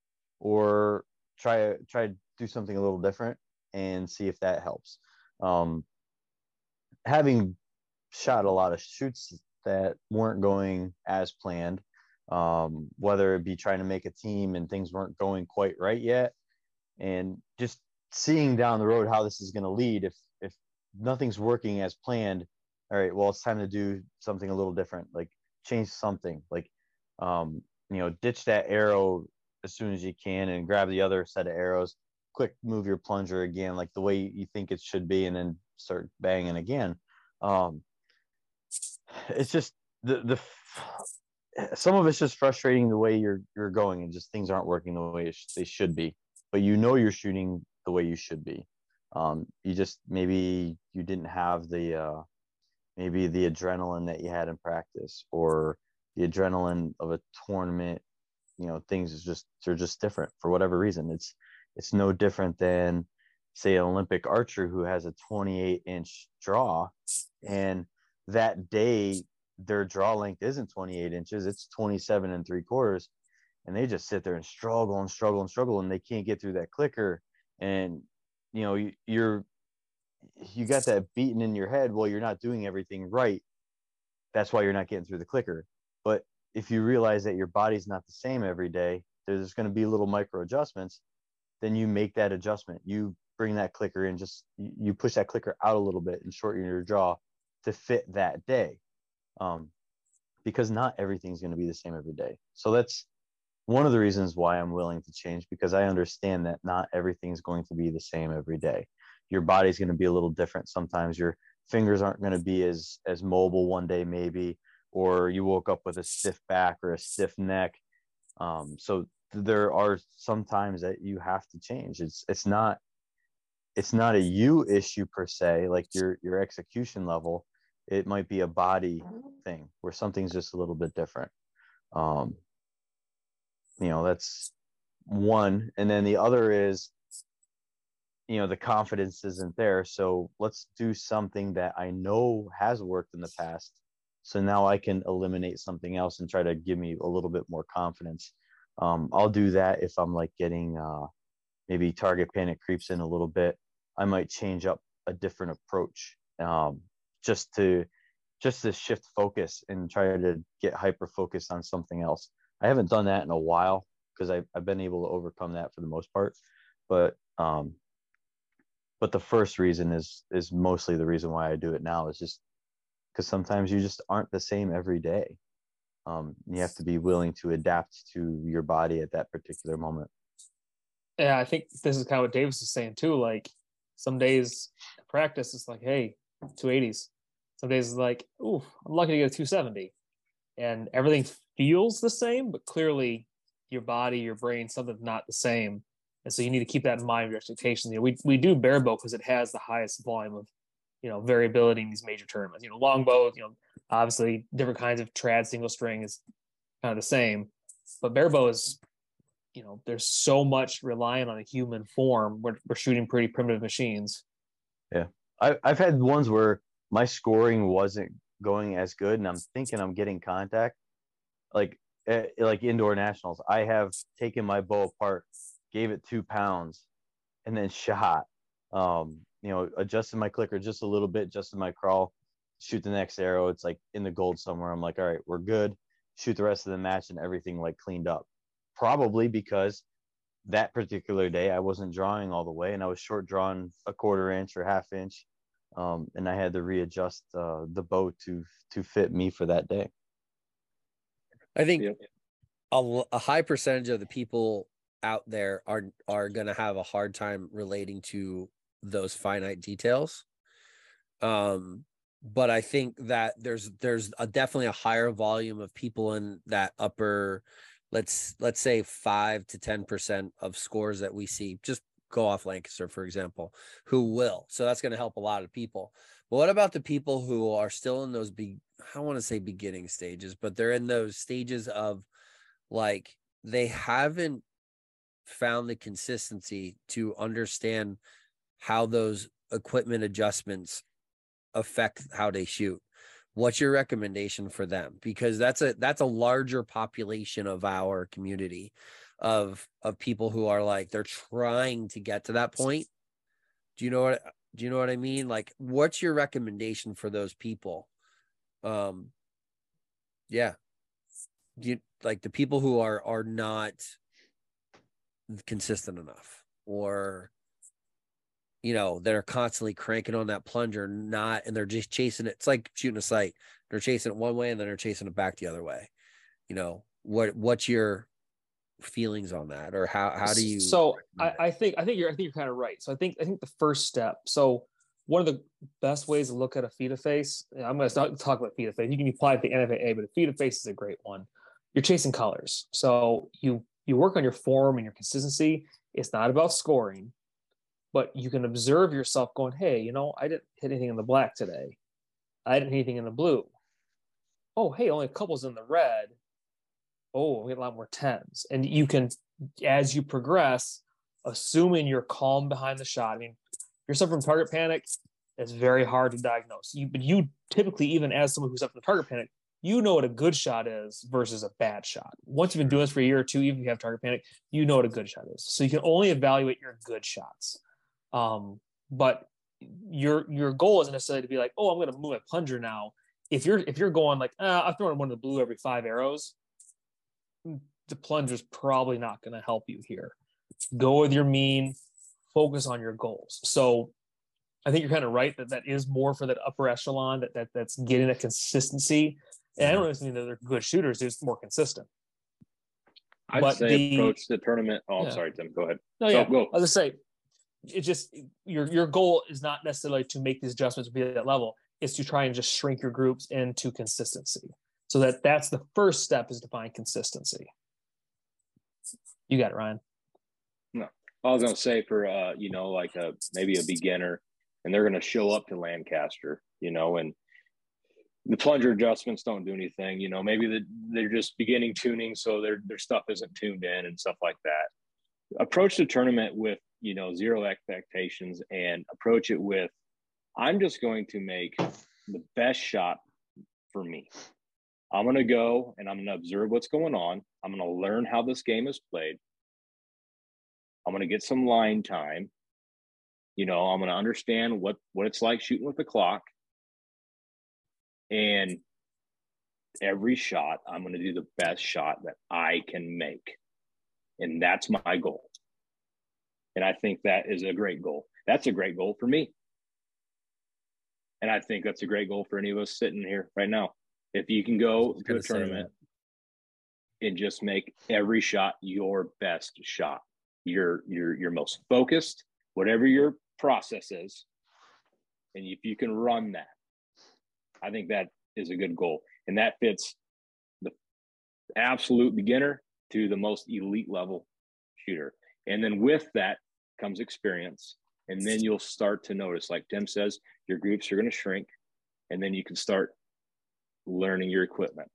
or try try to do something a little different and see if that helps. Um, having shot a lot of shoots that weren't going as planned, um, whether it be trying to make a team and things weren't going quite right yet, and just seeing down the road how this is going to lead. If if nothing's working as planned, all right, well, it's time to do something a little different, like change something, like um, you know, ditch that arrow as soon as you can and grab the other set of arrows, quick move your plunger again, like the way you think it should be, and then start banging again. Um, it's just the, the, some of it's just frustrating the way you're, you're going, and just things aren't working the way it sh- they should be, but you know, you're shooting the way you should be. Um, you just, maybe you didn't have the, uh, maybe the adrenaline that you had in practice, or the adrenaline of a tournament. You know, things is just, they're just different for whatever reason. It's, it's no different than, say, an Olympic archer who has a twenty-eight inch draw, and that day their draw length isn't twenty-eight inches, it's twenty-seven and three quarters. And they just sit there and struggle and struggle and struggle, and they can't get through that clicker. And, you know, you, you're, you got that beaten in your head, well, you're not doing everything right. That's why you're not getting through the clicker. But if you realize that your body's not the same every day, there's going to be little micro adjustments, then you make that adjustment. You bring that clicker in, just you push that clicker out a little bit and shorten your draw to fit that day. Um, because not everything's going to be the same every day. So that's one of the reasons why I'm willing to change, because I understand that not everything's going to be the same every day. Your body's going to be a little different. Sometimes your fingers aren't going to be as, as mobile one day, maybe, or you woke up with a stiff back or a stiff neck. Um, so there are some times that you have to change. It's, it's not, it's not a you issue per se, like your, your execution level. It might be a body thing where something's just a little bit different. Um, you know, that's one. And then the other is you know, the confidence isn't there. So let's do something that I know has worked in the past. So now I can eliminate something else and try to give me a little bit more confidence. Um, I'll do that if I'm like getting uh, maybe target panic creeps in a little bit. I might change up a different approach um, just to just to shift focus and try to get hyper focused on something else. I haven't done that in a while because I've, I've been able to overcome that for the most part. But um, but the first reason is is mostly the reason why I do it now is just because sometimes you just aren't the same every day. Um, you have to be willing to adapt to your body at that particular moment. Yeah, I think this is kind of what Davis is saying too. Like some days practice, it's like, hey, two eighties. Some days it's like, ooh, I'm lucky to get a two seventy. And everything feels the same, but clearly your body, your brain, something's not the same. And so you need to keep that in mind, your expectations. You know, we, we do barebow because it has the highest volume of, you know, variability in these major tournaments. You know, longbow, you know, obviously different kinds of trad single string is kind of the same, but barebow is, you know, there's so much relying on a human form. We're, we're shooting pretty primitive machines. Yeah. I, I've had ones where my scoring wasn't going as good and I'm thinking I'm getting contact. Like, eh, like indoor nationals, I have taken my bow apart, gave it two pounds and then shot, um, you know, adjusted my clicker just a little bit, adjusted my crawl, shoot the next arrow. It's like in the gold somewhere. I'm like, all right, we're good. Shoot the rest of the match and everything like cleaned up. Probably because that particular day I wasn't drawing all the way and I was short drawn a quarter inch or half inch. Um, and I had to readjust uh, the bow to to fit me for that day. I think yep. a, a high percentage of the people out there are are going to have a hard time relating to those finite details. Um, but I think that there's there's a, definitely a higher volume of people in that upper, let's let's say five to ten percent of scores that we see. Just go off Lancaster, for example, who will. So that's going to help a lot of people. But what about the people who are still in those big, I don't want to say beginning stages, but they're in those stages of like, they haven't found the consistency to understand how those equipment adjustments affect how they shoot. What's your recommendation for them? Because that's a, that's a larger population of our community of, of people who are like, they're trying to get to that point. Do you know what, do you know what I mean? Like, what's your recommendation for those people? Um, yeah. Do you, like the people who are, are not consistent enough, or, you know, that are constantly cranking on that plunger, not, and they're just chasing it. It's like shooting a sight. They're chasing it one way and then they're chasing it back the other way. You know, what, what's your feelings on that, or how, how do you? So I, I think, I think you're, I think you're kind of right. So I think, I think the first step, so one of the best ways to look at a feet of face, I'm going to talk about feet of face. You can apply it to the N F A A, but a feet of face is a great one. You're chasing colors. So you, you work on your form and your consistency. It's not about scoring, but you can observe yourself going, hey, you know, I didn't hit anything in the black today. I didn't hit anything in the blue. Oh, hey, only a couple's in the red. Oh, we had a lot more tens. And you can, as you progress, assuming you're calm behind the shot. I mean, if you're suffering from target panic, it's very hard to diagnose. You, but you typically, even as someone who's suffering from target panic, you know what a good shot is versus a bad shot. Once you've been doing this for a year or two, even if you have target panic, you know what a good shot is. So you can only evaluate your good shots. Um, but your your goal isn't necessarily to be like, oh, I'm going to move my plunger now. If you're if you're going like, ah, I'm throwing one of the blue every five arrows, the plunger's probably not going to help you here. Go with your mean, focus on your goals. So I think you're kind of right that that is more for that upper echelon, that, that that's getting a consistency. And I don't necessarily mean that they're good shooters, they're just more consistent. I'd but say the, approach the tournament. Oh, yeah. I'm sorry, Tim. Go ahead. No, so, yeah. Go. I was just say, it's just your your goal is not necessarily to make these adjustments to be at that level. It's to try and just shrink your groups into consistency. So that that's the first step, is to find consistency. You got it, Ryan. No, I was gonna say for uh, you know, like a maybe a beginner, and they're gonna show up to Lancaster, you know, and the plunger adjustments don't do anything. You know, maybe the, they're just beginning tuning, so their their stuff isn't tuned in and stuff like that. Approach the tournament with you know, zero expectations and approach it with, I'm just going to make the best shot for me. I'm going to go and I'm going to observe what's going on. I'm going to learn how this game is played. I'm going to get some line time. You know, I'm going to understand what, what it's like shooting with the clock. And every shot, I'm going to do the best shot that I can make. And that's my goal. And I think that is a great goal. That's a great goal for me. And I think that's a great goal for any of us sitting here right now. If you can go to a tournament and just make every shot your best shot, your your your most focused, whatever your process is, and if you can run that, I think that is a good goal. And that fits the absolute beginner to the most elite level shooter. And then with that comes experience. And then you'll start to notice, like Tim says, your groups are going to shrink. And then you can start learning your equipment.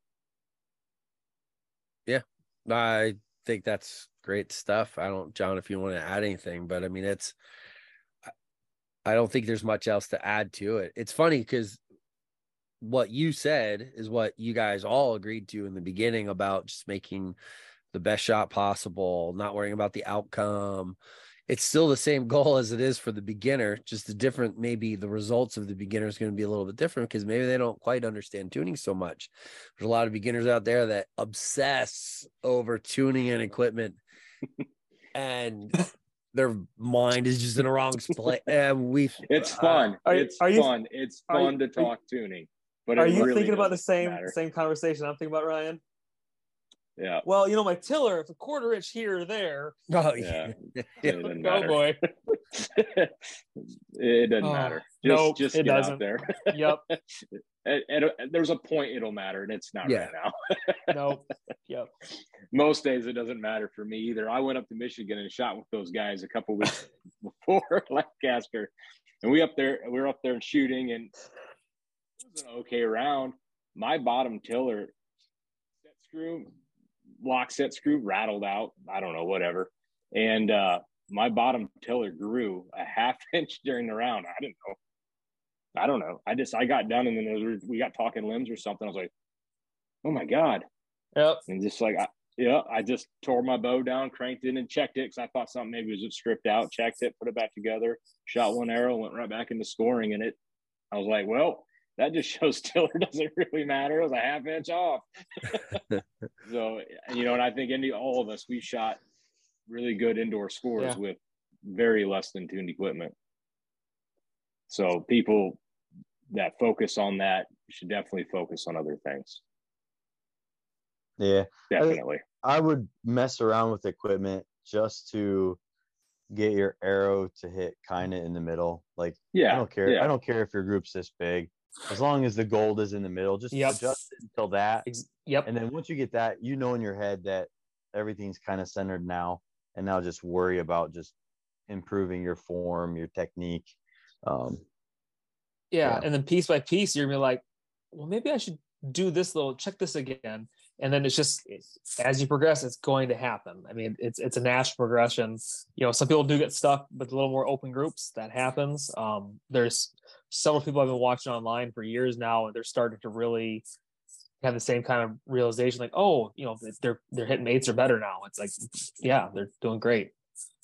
Yeah, I think that's great stuff. I don't, John, if you want to add anything, but I mean, it's, I don't think there's much else to add to it. It's funny because what you said is what you guys all agreed to in the beginning about just making the best shot possible, not worrying about the outcome. It's still the same goal as it is for the beginner, just the different, maybe the results of the beginner is going to be a little bit different because maybe they don't quite understand tuning so much. There's a lot of beginners out there that obsess over tuning and equipment and their mind is just in the wrong place. And we it's fun. Are, it's are you, fun. It's fun you, to talk tuning. But are it you really thinking about the same matter. same conversation I'm thinking about, Ryan? Yeah. Well, you know, my tiller, if a quarter inch here or there. Oh, yeah. yeah. It doesn't Oh, matter. boy. It doesn't oh, matter. Just, nope, just it get doesn't. out there. Yep. and, and there's a point it'll matter, and it's not yeah. right now. Nope. Yep. Most days it doesn't matter for me either. I went up to Michigan and shot with those guys a couple weeks before Lancaster. And we up there, we were up there and shooting, and it was an okay round. My bottom tiller set screw, lock set screw rattled out. I don't know, whatever. And uh, my bottom tiller grew a half inch during the round. I didn't know. I don't know. I just, I got done and then there was, we got talking limbs or something. I was like, oh my God. Yep. And just like, I, yeah, I just tore my bow down, cranked it and checked it. Cause I thought something maybe was stripped out, checked it, put it back together, shot one arrow, went right back into scoring. And it, I was like, well, that just shows tiller doesn't really matter. It was a half inch off. So, you know, and I think any, all of us, we shot really good indoor scores yeah. with very less than tuned equipment. So people that focus on that should definitely focus on other things. Yeah, definitely. I, I would mess around with equipment just to get your arrow to hit kind of in the middle. Like, yeah, I don't care. Yeah. I don't care if your group's this big. As long as the gold is in the middle, just yep. adjust it until that. Yep. And then once you get that, you know in your head that everything's kind of centered now. And now just worry about just improving your form, your technique. Um, yeah. yeah. And then piece by piece, you're going to be like, well, maybe I should do this little, check this again. And then it's just, as you progress, it's going to happen. I mean, it's it's a natural progression. You know, some people do get stuck with a little more open groups. That happens. Um, there's several people I've been watching online for years now, and they're starting to really have the same kind of realization, like, oh, you know, they're they're hitting eights are better now. It's like, yeah, they're doing great.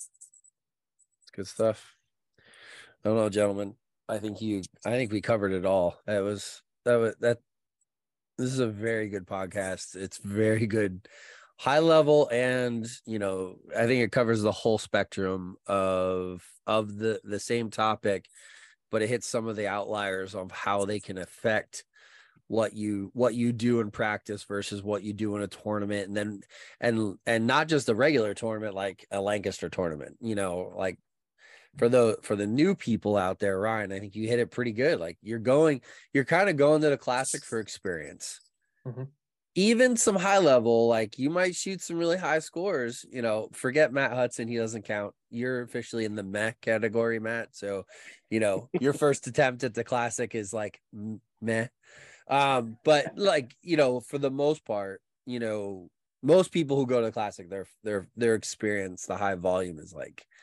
It's good stuff. I don't know, gentlemen. I think you. I think we covered it all. That was that was that. This is a very good podcast. It's very good, high level, and you know, I think it covers the whole spectrum of of the the same topic, but it hits some of the outliers of how they can affect what you what you do in practice versus what you do in a tournament, and then and and not just a regular tournament like a Lancaster tournament. You know, like for the for the new people out there, Ryan, I think you hit it pretty good. Like you're going, you're kind of going to the Classic for experience. Mm-hmm. Even some high level, like you might shoot some really high scores. You know, forget Matt Hudson; he doesn't count. You're officially in the meh category, Matt. So, you know, your first attempt at the Classic is like meh. Um, but like, you know, for the most part, you know, most people who go to the Classic, their their their experience, the high volume is like,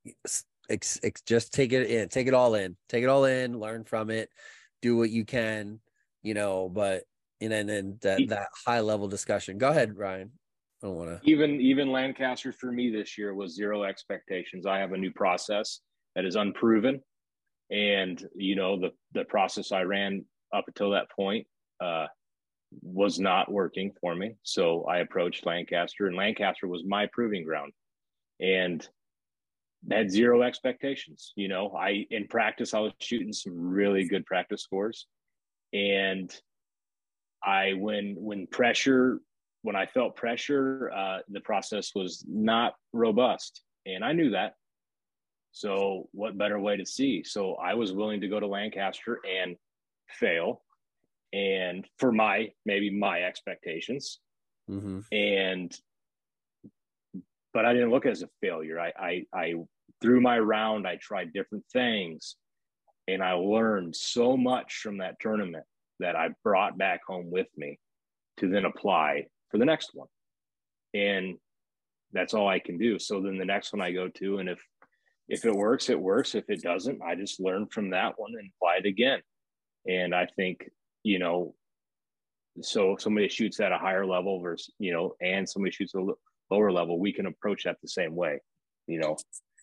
ex, ex, just take it in, take it all in, take it all in, learn from it, do what you can, you know, but, and then, then that, that high level discussion. Go ahead, Ryan. I don't want to. Even, even Lancaster for me this year was zero expectations. I have a new process that is unproven. And, you know, the, the process I ran up until that point uh, was not working for me. So I approached Lancaster, and Lancaster was my proving ground. And had zero expectations. You know, I, in practice, I was shooting some really good practice scores. And I, when, when pressure, when I felt pressure, uh, the process was not robust. And I knew that. So what better way to see? So I was willing to go to Lancaster and fail. And for my, maybe my expectations. Mm-hmm. And, but I didn't look at it as a failure. I, I, I, through my round, I tried different things, and I learned so much from that tournament that I brought back home with me to then apply for the next one. And that's all I can do. So then the next one I go to, and if, if it works, it works. If it doesn't, I just learn from that one and apply it again. And I think, you know, so if somebody shoots at a higher level versus, you know, and somebody shoots a lower level, we can approach that the same way, you know.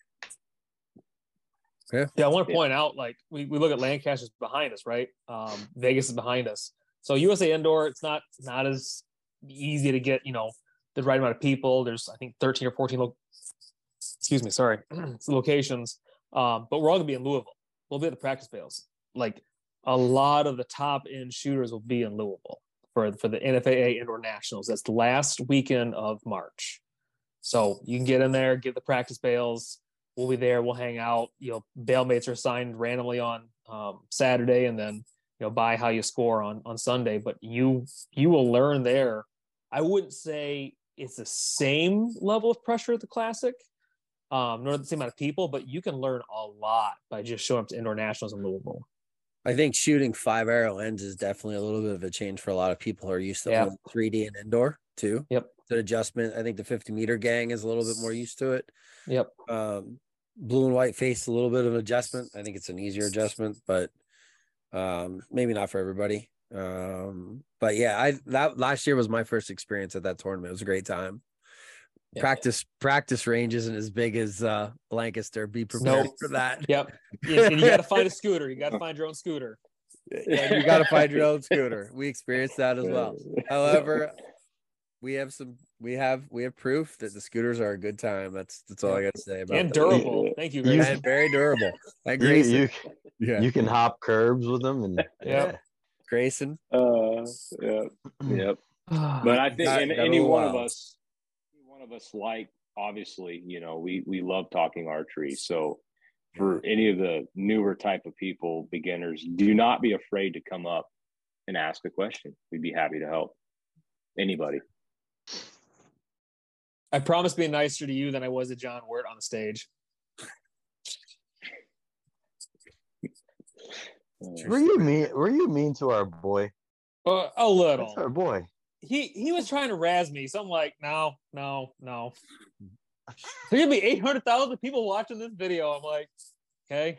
Yeah. Yeah. I want to point out, like, we, we look at Lancaster's behind us, right? Um, Vegas is behind us. So U S A Indoor, it's not, not as easy to get, you know, the right amount of people. There's, I think, thirteen or fourteen, lo- excuse me, sorry, locations. Um, but we're all gonna be in Louisville. We'll be at the practice bales. Like, a lot of the top end shooters will be in Louisville for, for the N F A A Indoor Nationals. That's the last weekend of March. So you can get in there, get the practice bales. We'll be there. We'll hang out. You know, bail mates are assigned randomly on um, Saturday, and then, you know, by how you score on, on Sunday. But you, you will learn there. I wouldn't say it's the same level of pressure at the Classic, um, nor the same amount of people, but you can learn a lot by just showing up to Indoor Nationals in Louisville. I think shooting five arrow ends is definitely a little bit of a change for a lot of people who are used to Yeah. three D and indoor too. Yep. The adjustment. I think the fifty meter gang is a little bit more used to it. Yep. Um, blue and white face, a little bit of adjustment. I think it's an easier adjustment, but um, maybe not for everybody. Um, but yeah, I that last year was my first experience at that tournament. It was a great time. Yeah. Practice practice range isn't as big as uh Lancaster. Be prepared Nope. for that. Yep. Yeah, and you got to find a scooter. You got to find your own scooter. Yeah, you got to find your own scooter. We experienced that as well. However, we have some we have we have proof that the scooters are a good time. That's that's all I got to say about And that. durable. Thank you, You- Grayson. And very durable. And You, Grayson. you, yeah. you can hop curbs with them, and Yep. Grayson. Uh, yeah, yep. But I think Got- in, got a any little one of wild. us, any one of us, like, obviously, you know, we we love talking archery. So for any of the newer type of people, beginners, do not be afraid to come up and ask a question. We'd be happy to help anybody. I promise being nicer to you than I was to John Wirt on the stage. were you mean? Were you mean to our boy? Uh, a That's little. our boy. He he was trying to razz me, so I'm like, no, no, no. There's gonna be eight hundred thousand people watching this video. I'm like, okay.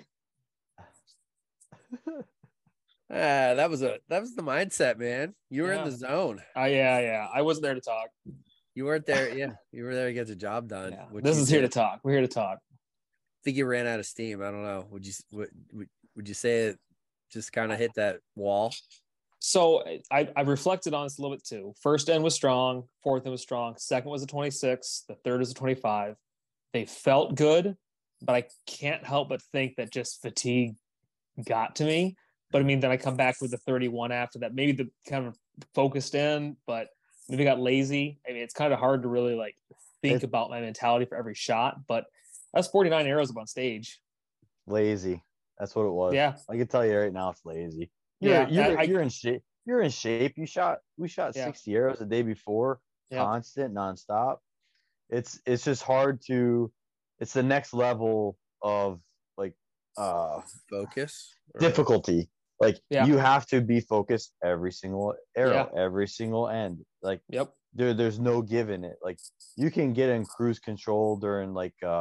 Ah, that was a that was the mindset, man. You were Yeah. in the zone. Uh, yeah, yeah. I wasn't there to talk. You weren't there. Yeah, you were there to get the job done. Yeah. which This you is here to did. talk. We're here to talk. I think you ran out of steam. I don't know. Would you would would, would you say it just kind of hit that wall? So I, I reflected on this a little bit too. First end was strong. Fourth end was strong. Second was a twenty-six. The third is a twenty-five. They felt good, but I can't help but think that just fatigue got to me. But I mean, then I come back with the thirty-one after that. Maybe the kind of focused in, but maybe I got lazy. I mean, it's kind of hard to really like think It- about my mentality for every shot. But that's forty-nine arrows up on stage. Lazy. That's what it was. Yeah. I can tell you right now, it's lazy. You're, Yeah, you're, I- you're in shape. You're in shape. You shot. We shot Yeah. sixty arrows the day before, Yeah. constant, nonstop. It's it's just hard to. It's the next level of like uh Focus. Or- difficulty. Like Yeah. you have to be focused every single arrow, every single end. Like Yep. there, there's no give in it. Like you can get in cruise control during like uh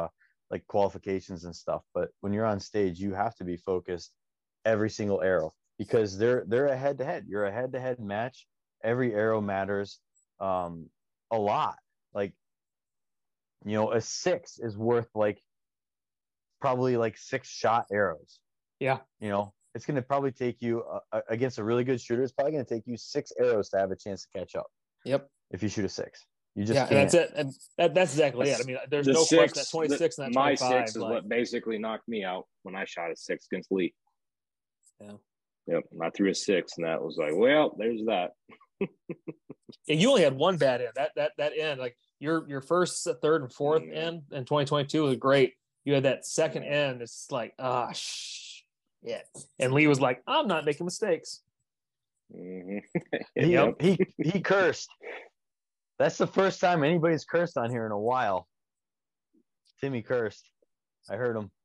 like qualifications and stuff. But when you're on stage, you have to be focused every single arrow because they're they're a head to head. You're a head to head match. Every arrow matters um, a lot. Like, you know, a six is worth like probably like six shot arrows. Yeah. You know, it's going to probably take you uh, against a really good shooter. It's probably going to take you six arrows to have a chance to catch up. Yep. If you shoot a six, you just yeah, can't. And that's it. And that, that's exactly it. I mean, there's The no six, question that twenty-six the, and that my twenty-five. six is like, what basically knocked me out when I shot a six against Lee. Yeah. Yep. I threw a six, and that was like, well, there's that. Yeah, you only had one bad end. That that that end, like your your first, third, and fourth Yeah. end in twenty twenty-two was great. You had that second end. It's like, ah, shh, yeah. And Lee was like, I'm not making mistakes. Mm-hmm. He, Yep. he he cursed. That's the first time anybody's cursed on here in a while. Timmy cursed. I heard him.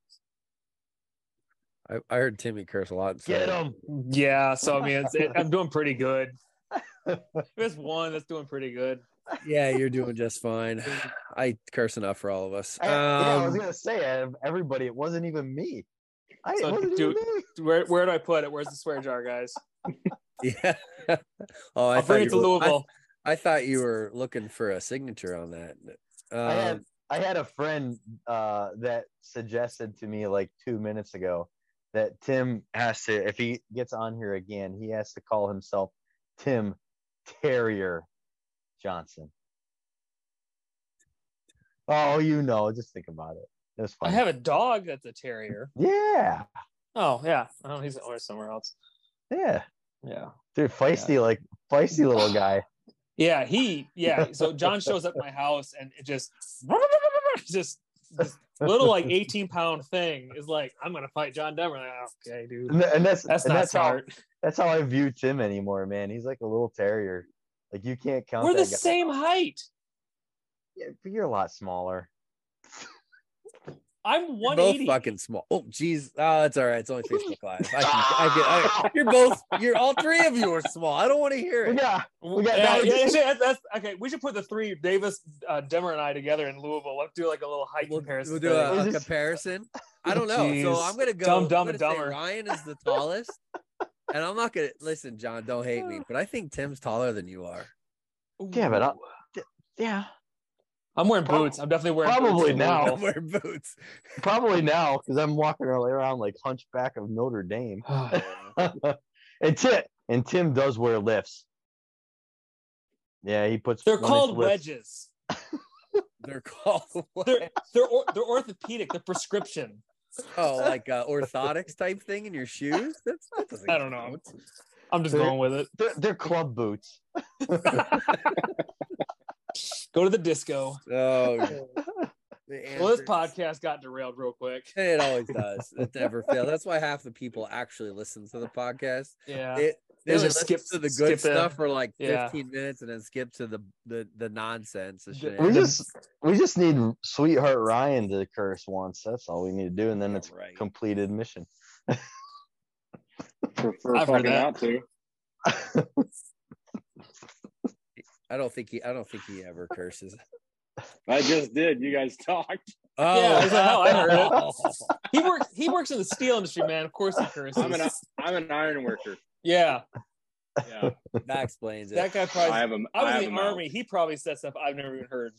I, I heard Timmy curse a lot. So. Get him. Yeah. So I mean, it's, it, I'm doing pretty good. There's one that's doing pretty good. Yeah, you're doing just fine. I curse enough for all of us. I, yeah, I was Um, gonna say out of everybody, it wasn't even me. I it So wasn't do, even me. where where do I put it? Where's the swear jar, guys? yeah. oh, I I'll thought bring it you to were, Louisville. I, I thought you were looking for a signature on that. Um, I had I had a friend uh, that suggested to me like two minutes ago that Tim has to, if he gets on here again, he has to call himself Tim Terrier Johnson. Oh, you know, just think about it. It was fun. I have a dog that's a terrier. Yeah, Oh yeah. Oh, he's always somewhere else. yeah, Yeah. dude, feisty, like feisty little guy. Yeah, he yeah. So John shows up at my house and it just just this little like eighteen pound thing is like, I'm gonna fight John Denver. Like, okay, dude. And, and that's That's and not that's smart. how that's how I view Tim anymore, man. He's like a little terrier. Like you can't count. We're that the guy. same height. Yeah, but you're a lot smaller. I'm you're one both eighty. fucking small. Oh, geez. Oh, it's all right. It's only Facebook Live. I can, I can, I, you're both. You're all three of you are small. I don't want to hear We it. got we got Yeah, now yeah, it's- yeah, that's, that's okay. We should put the three, Davis, uh, Demmer, and I together in Louisville. Let's do like a little height We'll, comparison. we'll do a, thing. a Is this- comparison. I don't know. So Jeez. I'm gonna go. Dumb, I'm dumb, gonna and say dumber. Ryan is the tallest, and I'm not gonna listen, John. Don't hate me, but I think Tim's taller than you are. yeah, but I'll, yeah, I'm wearing Prob- boots. I'm definitely wearing probably boots in now. Louisville. I'm wearing boots. probably now because I'm walking around like Hunchback of Notre Dame. and Tim and Tim does wear lifts. Yeah, he puts. They're one-inch called lifts. wedges. They're called what? They're they're or, they're orthopedic. They're prescription. Oh, like uh, orthotics type thing in your shoes? That's that doesn't I don't know. count. I'm just They're- going with it. They're, they're club boots. Go to the disco. Oh, the Well, this answers. podcast got derailed real quick. It always does. It never fails. That's why half the people actually listen to the podcast. Yeah. It they They only just listen skip- to the skip good it. stuff for like Yeah. fifteen minutes and then skip to the the, the nonsense. The shit. We just we just need Sweetheart Ryan to curse once. That's all we need to do, and then it's Right. completed mission. Prefer I've heard fucking that. out to. I don't think he I don't think he ever curses. I just did. You guys talked. Oh, Yeah, he's like, "Oh, I heard it." He works. He works in the steel industry, man. Of course he curses. I'm an I'm an iron worker. yeah, Yeah, that explains it. that guy probably. I I, have a. was I have in a the mouth. army. He probably said stuff I've never even heard.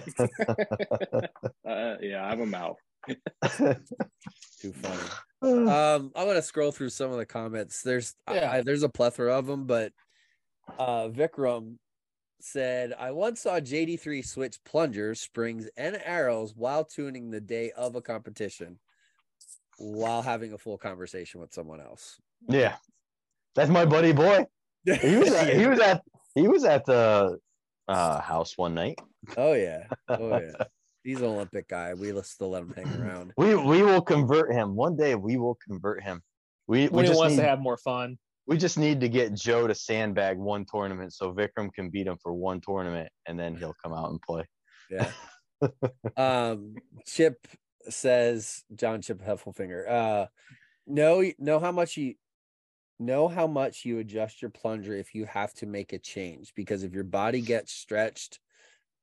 Uh, yeah, I have a mouth. Too funny. Um, I'm gonna scroll through some of the comments. There's Yeah. I, there's a plethora of them, but uh, Vikram said, "I once saw J D three switch plungers, springs, and arrows while tuning the day of a competition, while having a full conversation with someone else." Yeah, that's my buddy boy. He was at, he was at he was at the uh, house one night. Oh yeah, oh yeah. He's an Olympic guy. We still let him hang around. We we will convert him one day. We will convert him. We we When he just wants need, to have more fun. we just need to get Joe to sandbag one tournament so Vikram can beat him for one tournament, and then he'll come out and play. Yeah. um, Chip says, John Chip Heffelfinger, uh, know know how much you know how much you adjust your plunger if you have to make a change, because if your body gets stretched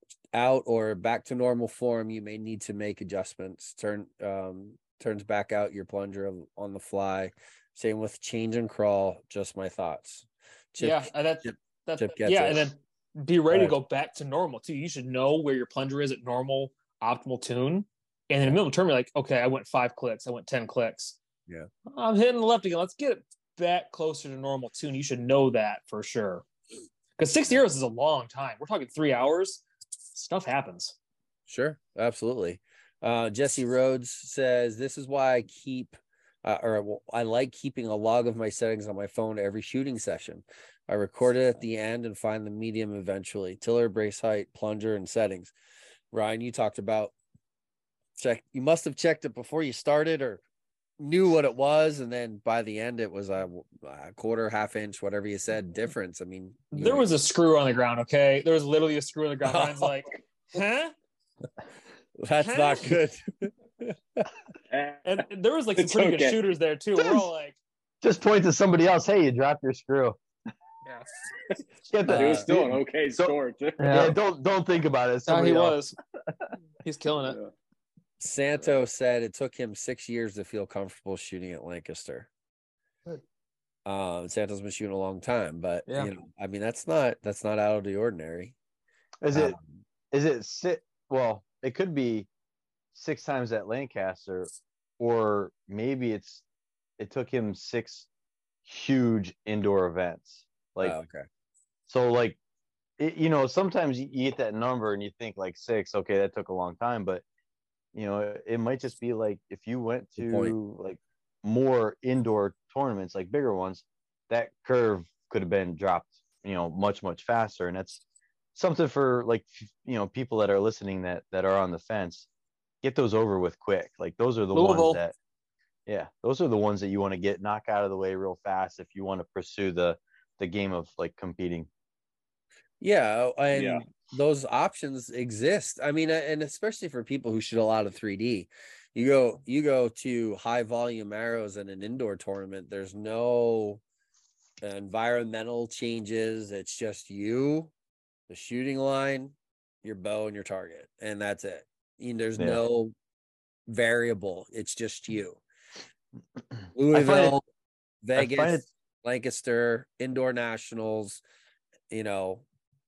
out or back to normal form, you may need to make adjustments. Turn um, turns back out your plunger on the fly. Same with change and crawl. Just my thoughts. Chip, yeah, that Chip, that Chip gets yeah, it. and then be ready to Right. go back to normal too. You should know where your plunger is at normal, optimal tune. And in the middle of the term, you're like, okay, I went five clicks, I went ten clicks. Yeah. I'm hitting the left again. Let's get it back closer to normal tune. You should know that for sure. Because sixty arrows is a long time. We're talking three hours. Stuff happens. Sure, absolutely. Uh, Jesse Rhodes says, this is why I keep, uh, or well, I like keeping a log of my settings on my phone every shooting session. I record it at the end and find the medium eventually. Tiller, brace height, plunger, and settings. Ryan, you talked about check. You must have checked it before you started or knew what it was, and then by the end it was a, a quarter, half inch, whatever you said, difference. I mean, you There know, was a screw on the ground, okay? There was literally a screw on the ground. Ryan's like, huh? that's Huh? not good. And there was like some It's pretty okay. good shooters there too. We're all like, Just point to somebody else. Hey, you dropped your screw. yeah. Get the, It was still an yeah, okay so- score too. don't don't think about it. No, Somebody he else. was. He's killing it. Santo said it took him six years to feel comfortable shooting at Lancaster. Good. Um, Santo's been shooting a long time, but Yeah. you know, I mean, that's not that's not out of the ordinary. Is it? Um, Is it sit? Well, it could be six times at Lancaster, or maybe it's it took him six huge indoor events. Like oh, okay, so, like it, you know, sometimes you, you get that number and you think like six. Okay, that took a long time, but you know, it, it might just be like if you went Good point. to like more indoor tournaments, like bigger ones, that curve could have been dropped, you know, much much faster, and that's something for like you know people that are listening that that are on the fence. Get those over with quick. Like those are the Louisville. ones that, yeah, those are the ones that you want to get knock out of the way real fast if you want to pursue the the game of like competing. yeah, and Yeah. those options exist. I mean, and especially for people who shoot a lot of three D, you go you go to high volume arrows in an indoor tournament. There's no environmental changes. It's just you, the shooting line, your bow, and your target, and that's it. You know, there's Yeah. no variable. It's just you. I find it- Louisville, I find Vegas, it- Lancaster, indoor nationals, you know,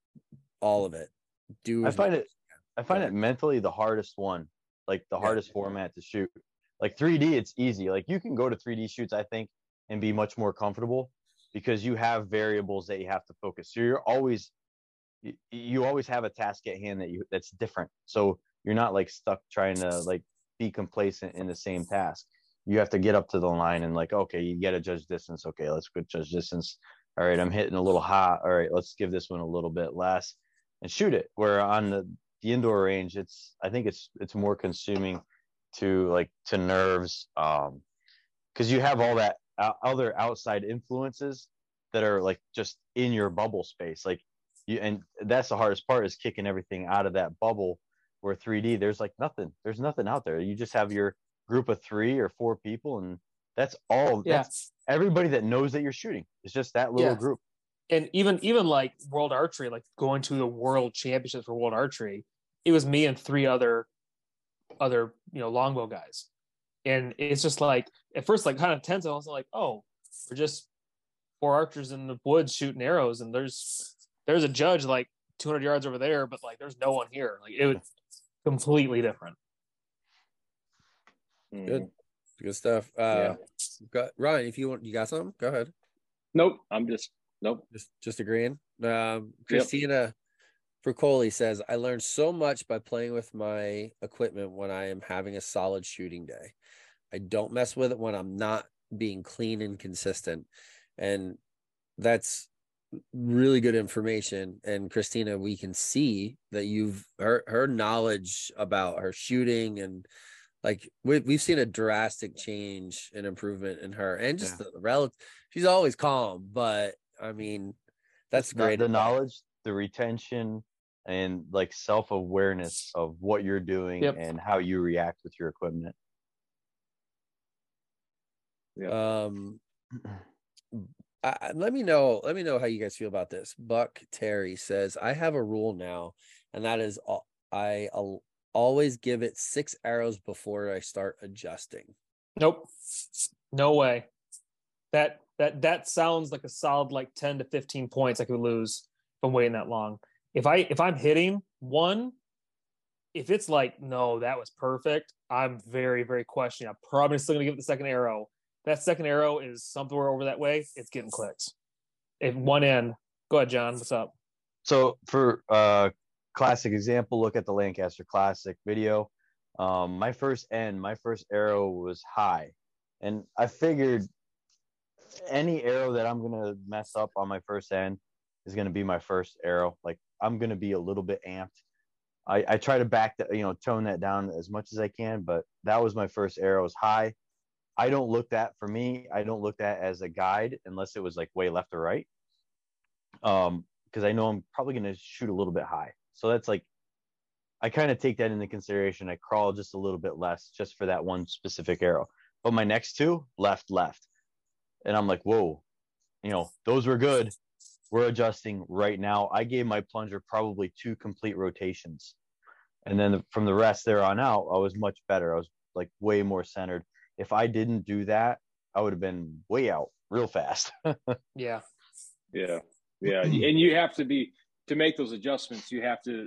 all of it. Do I as find much it as you I find Go it mentally the hardest one, like the Yeah. hardest format to shoot. Like three D, it's easy. Like you can go to three D shoots, I think, and be much more comfortable because you have variables that you have to focus. So you're always you, you always have a task at hand that you that's different. So you're not like stuck trying to like be complacent in the same task. You have to get up to the line and like, okay, you got to judge distance. Okay, let's go judge distance. All right, I'm hitting a little hot. All right, let's give this one a little bit less and shoot it. Where on the, the indoor range, it's I think it's it's more consuming to like to nerves, um, because you have all that o- other outside influences that are like just in your bubble space. Like you, and that's the hardest part is kicking everything out of that bubble. Where three D, there's like nothing. There's nothing out there. You just have your group of three or four people, and that's all. Yeah. That's everybody that knows that you're shooting. It's just that little Yeah. group. And even even like World Archery, like going to the World Championships for World Archery, it was me and three other other you know longbow guys, and it's just like at first like kind of tense. I was like, oh, we're just four archers in the woods shooting arrows, and there's there's a judge like two hundred yards over there, but like there's no one here. Like it was completely different. Good, good stuff. Uh, got, Ryan, if you want, you got something? Go ahead. Nope. I'm just nope. Just just agreeing. Um, Christina Fricoli says, I learned so much by playing with my equipment when I am having a solid shooting day. I don't mess with it when I'm not being clean and consistent. And that's really good information. And Christina, we can see that you've her her knowledge about her shooting and like we, we've seen a drastic change and improvement in her and just Yeah. the relative. She's always calm, but I mean, that's Just not great. The advice. knowledge, the retention, and like self-awareness of what you're doing Yep. and how you react with your equipment. Um, I, I- let me know. Let me know how you guys feel about this. Buck Terry says, I have a rule now. and that is all. I I'll always give it six arrows before I start adjusting. Nope, no way. That that that sounds like a solid like ten to fifteen points I could lose if I'm waiting that long. If I if I'm hitting one, if it's like no, that was perfect, I'm very very questioning. I'm probably still gonna give it the second arrow. That second arrow is somewhere over that way. It's getting clicks. If one end, go ahead, John. What's up? So for uh classic example, look at the Lancaster Classic video. Um, my first end, my first arrow was high, and I figured any arrow that I'm gonna mess up on my first end is gonna be my first arrow. Like I'm gonna be a little bit amped. I, I try to back that, you know, tone that down as much as I can, but that was my first arrow, was high. I don't look that for me. I don't look that as a guide unless it was like way left or right. Um, because I know I'm probably gonna shoot a little bit high. So that's like, I kind of take that into consideration. I crawl just a little bit less just for that one specific arrow. But my next two, left, left. And I'm like, whoa, you know, those were good. We're adjusting right now. I gave my plunger probably two complete rotations. And then the, from the rest there on out, I was much better. I was like way more centered. If I didn't do that, I would have been way out real fast. Yeah. Yeah. Yeah. And you have to be, to make those adjustments, you have to have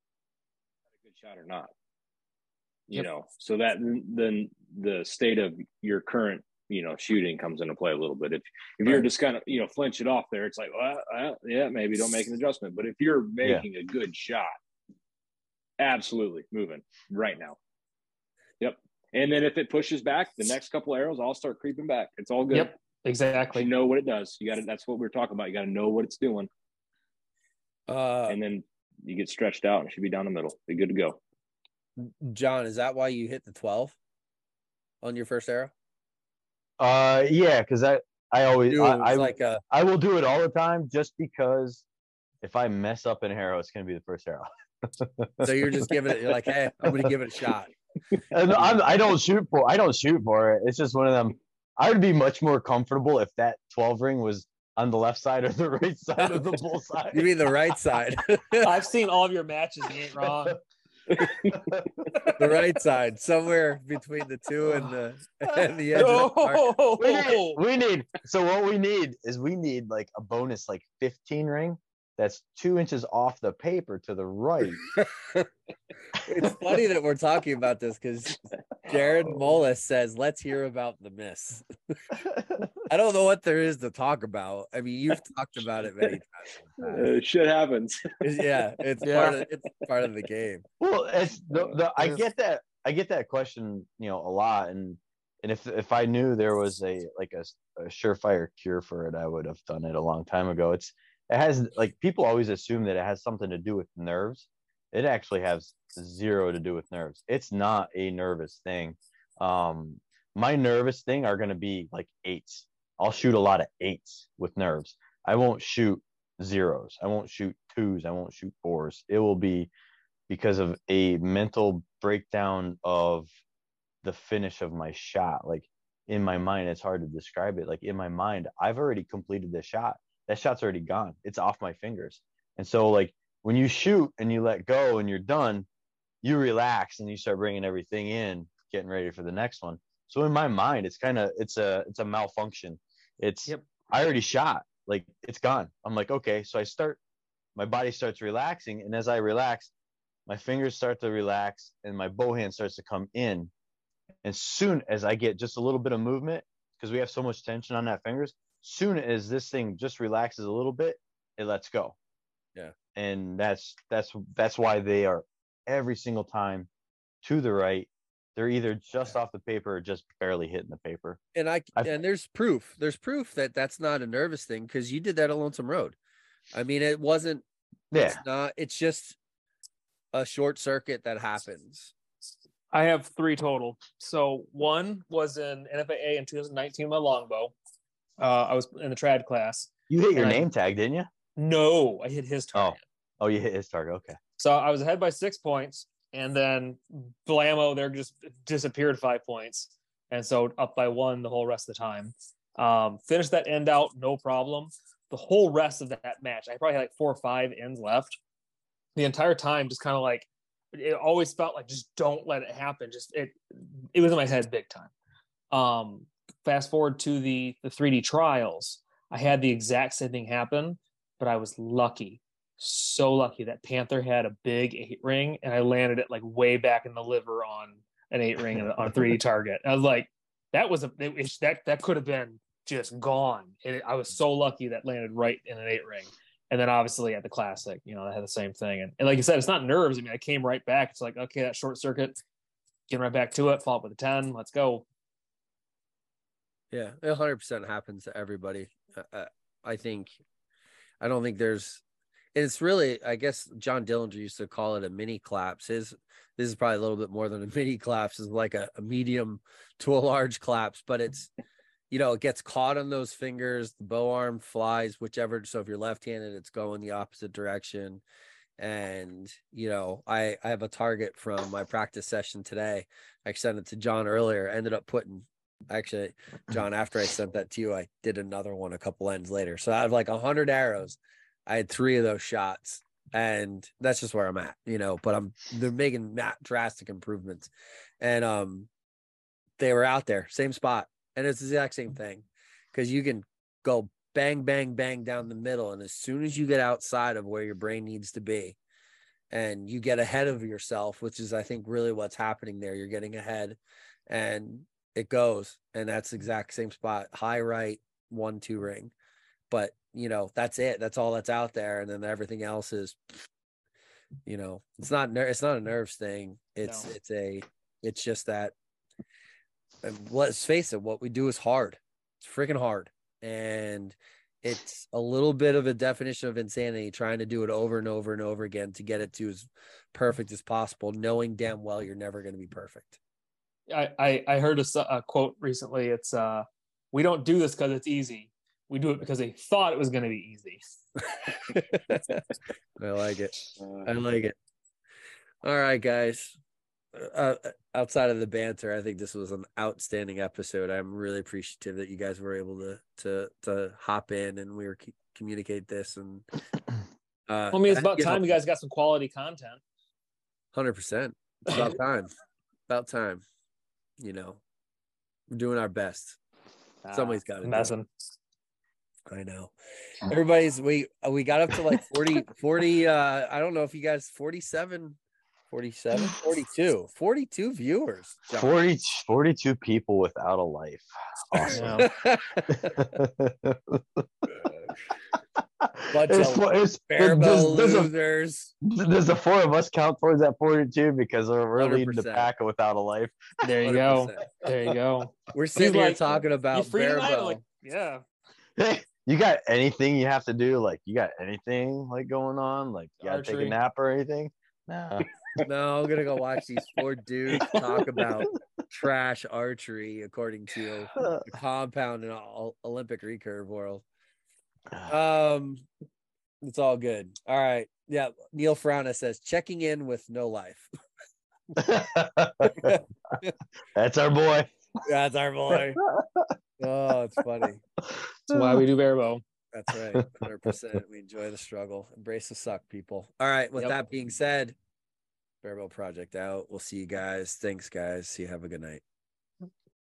a good shot or not. You yep. know, so that then the state of your current, you know, shooting comes into play a little bit. If if you're right. just kind of, you know, flinch it off there, it's like, well, well, yeah, maybe don't make an adjustment. But if you're making yeah. a good shot, absolutely moving right now. Yep. And then if it pushes back, the next couple arrows all start creeping back. It's all good. Yep. Exactly. You know what it does. You got to. That's what we're talking about. You got to know what it's doing. Uh, and then you get stretched out and it should be down the middle. Be good to go. John, is that why you hit the twelve on your first arrow? Uh, yeah, because I I always Dude, I, I like a, I will do it all the time just because if I mess up an arrow, it's gonna be the first arrow. So you're just giving it. You're like, hey, I'm gonna give it a shot. And I'm, I don't shoot for I don't shoot for it. It's just one of them. I would be much more comfortable if that twelve ring was on the left side or the right side of the bull side. You mean the right side? I've seen all of your matches. You ain't wrong. The right side, somewhere between the two and the and the edge of the park. We need, we need so what we need is we need like a bonus like fifteen ring that's two inches off the paper to the right. It's funny that we're talking about this because Jared Mullis says, let's hear about the miss. I don't know what there is to talk about. I mean, you've talked about it many times. Uh, shit happens. It's, yeah, it's yeah. part of it's part of the game. Well, it's the, the I get that I get that question, you know, a lot, and and if if I knew there was a like a, a surefire cure for it, I would have done it a long time ago. It's it has like people always assume that it has something to do with nerves. It actually has zero to do with nerves. It's not a nervous thing. Um, my nervous thing are going to be like eights. I'll shoot a lot of eights with nerves. I won't shoot zeros. I won't shoot twos. I won't shoot fours. It will be because of a mental breakdown of the finish of my shot. Like in my mind, it's hard to describe it. Like in my mind, I've already completed the shot. That shot's already gone. It's off my fingers. And so like when you shoot and you let go and you're done, you relax and you start bringing everything in, getting ready for the next one. So in my mind, it's kind of, it's a, it's a malfunction. It's, yep. I already shot, like it's gone. I'm like, okay. So I start, my body starts relaxing. And as I relax, my fingers start to relax and my bow hand starts to come in. And soon as I get just a little bit of movement, because we have so much tension on that fingers, soon as this thing just relaxes a little bit, it lets go. Yeah. And that's that's that's why they are every single time to the right. They're either just yeah. off the paper or just barely hitting the paper. And I I've, and there's proof. There's proof that that's not a nervous thing because you did that at Lonesome Road. I mean, it wasn't. Yeah. It's not. It's just a short circuit that happens. I have three total. So one was in N F A A in two thousand nineteen, my longbow. Uh, I was in the trad class. You hit your I, name tag, didn't you? No, I hit his target. Oh. oh, you hit his target. Okay. So I was ahead by six points, and then blammo, there just disappeared five points. And so up by one the whole rest of the time. Um, finished that end out, no problem. The whole rest of that match, I probably had like four or five ends left. the entire time, just kind of like, it always felt like, just don't let it happen. Just it, it was in my head big time. Um, fast forward to the the three D trials, I had the exact same thing happen, but I was lucky, so lucky that Panther had a big eight ring, and I landed it like way back in the liver on an eight ring on a three D target. I was like, that was a it, that that could have been just gone. And I was so lucky that landed right in an eight ring. And then obviously at the Classic, you know, I had the same thing. And, and like you said, it's not nerves. I mean, I came right back. It's like, okay, that short circuit, getting right back to it, follow up with a ten. Let's go. Yeah, one hundred percent happens to everybody. Uh, I think, I don't think there's, and it's really, I guess John Dillinger used to call it a mini collapse. His, this is probably a little bit more than a mini collapse, is like a, a medium to a large collapse, but it's, you know, it gets caught on those fingers, the bow arm flies, whichever. So if you're left-handed, it's going the opposite direction. And, you know, I, I have a target from my practice session today. I sent it to John earlier, ended up putting, actually, John, after I sent that to you, I did another one a couple ends later. So out of like a hundred arrows, I had three of those shots, and that's just where I'm at, you know, but I'm, they're making drastic improvements. And, um, they were out there, same spot. And it's the exact same thing, because you can go bang, bang, bang down the middle. And as soon as you get outside of where your brain needs to be and you get ahead of yourself, which is, I think, really what's happening there, you're getting ahead and it goes. And that's the exact same spot, high right, one, two ring. But, you know, that's it. That's all that's out there. And then everything else is, you know, it's not, ner- it's not a nerves thing. It's, no. it's a, it's just that. And let's face it, what we do is hard. It's freaking hard. And it's a little bit of a definition of insanity, trying to do it over and over and over again to get it to as perfect as possible, knowing damn well you're never going to be perfect. I, I, I heard a, a quote recently. It's, uh, we don't do this because it's easy. We do it because they thought it was going to be easy. I like it. I like it. All right, guys. Uh, outside of the banter, I think this was an outstanding episode. I'm really appreciative that you guys were able to to to hop in and we were c- communicate this. And uh, well, I mean, it's about time know, you guys got some quality content. one hundred percent. It's about time. About time. You know, we're doing our best. Uh, Somebody's got to messing. I know. Everybody's we we got up to like forty, forty. Uh, I don't know if you guys forty-seven. forty-seven, forty-two, forty-two viewers. John. forty, forty-two people without a life. Awesome. Bunch it's, of it's, there's, there's losers. A, does the four of us count towards that forty-two because we're, we're leading the pack without a life? There you one hundred percent. Go. There you go. We're sitting He's here like, talking about Barebow. Like, yeah. Hey, you got anything you have to do? Like, you got anything like going on? Like, you got to take a nap or anything? No. No, I'm gonna go watch these four dudes talk about trash archery, according to the compound in all Olympic recurve world. Um, it's all good. All right, yeah. Neil Frowna says checking in with no life. That's our boy. That's our boy. Oh, it's funny. That's why we do Barebow. That's right. one hundred percent. We enjoy the struggle. Embrace the suck, people. All right. With yep. that being said. Barebow Project out. We'll see you guys. Thanks, guys. See you. Have a good night.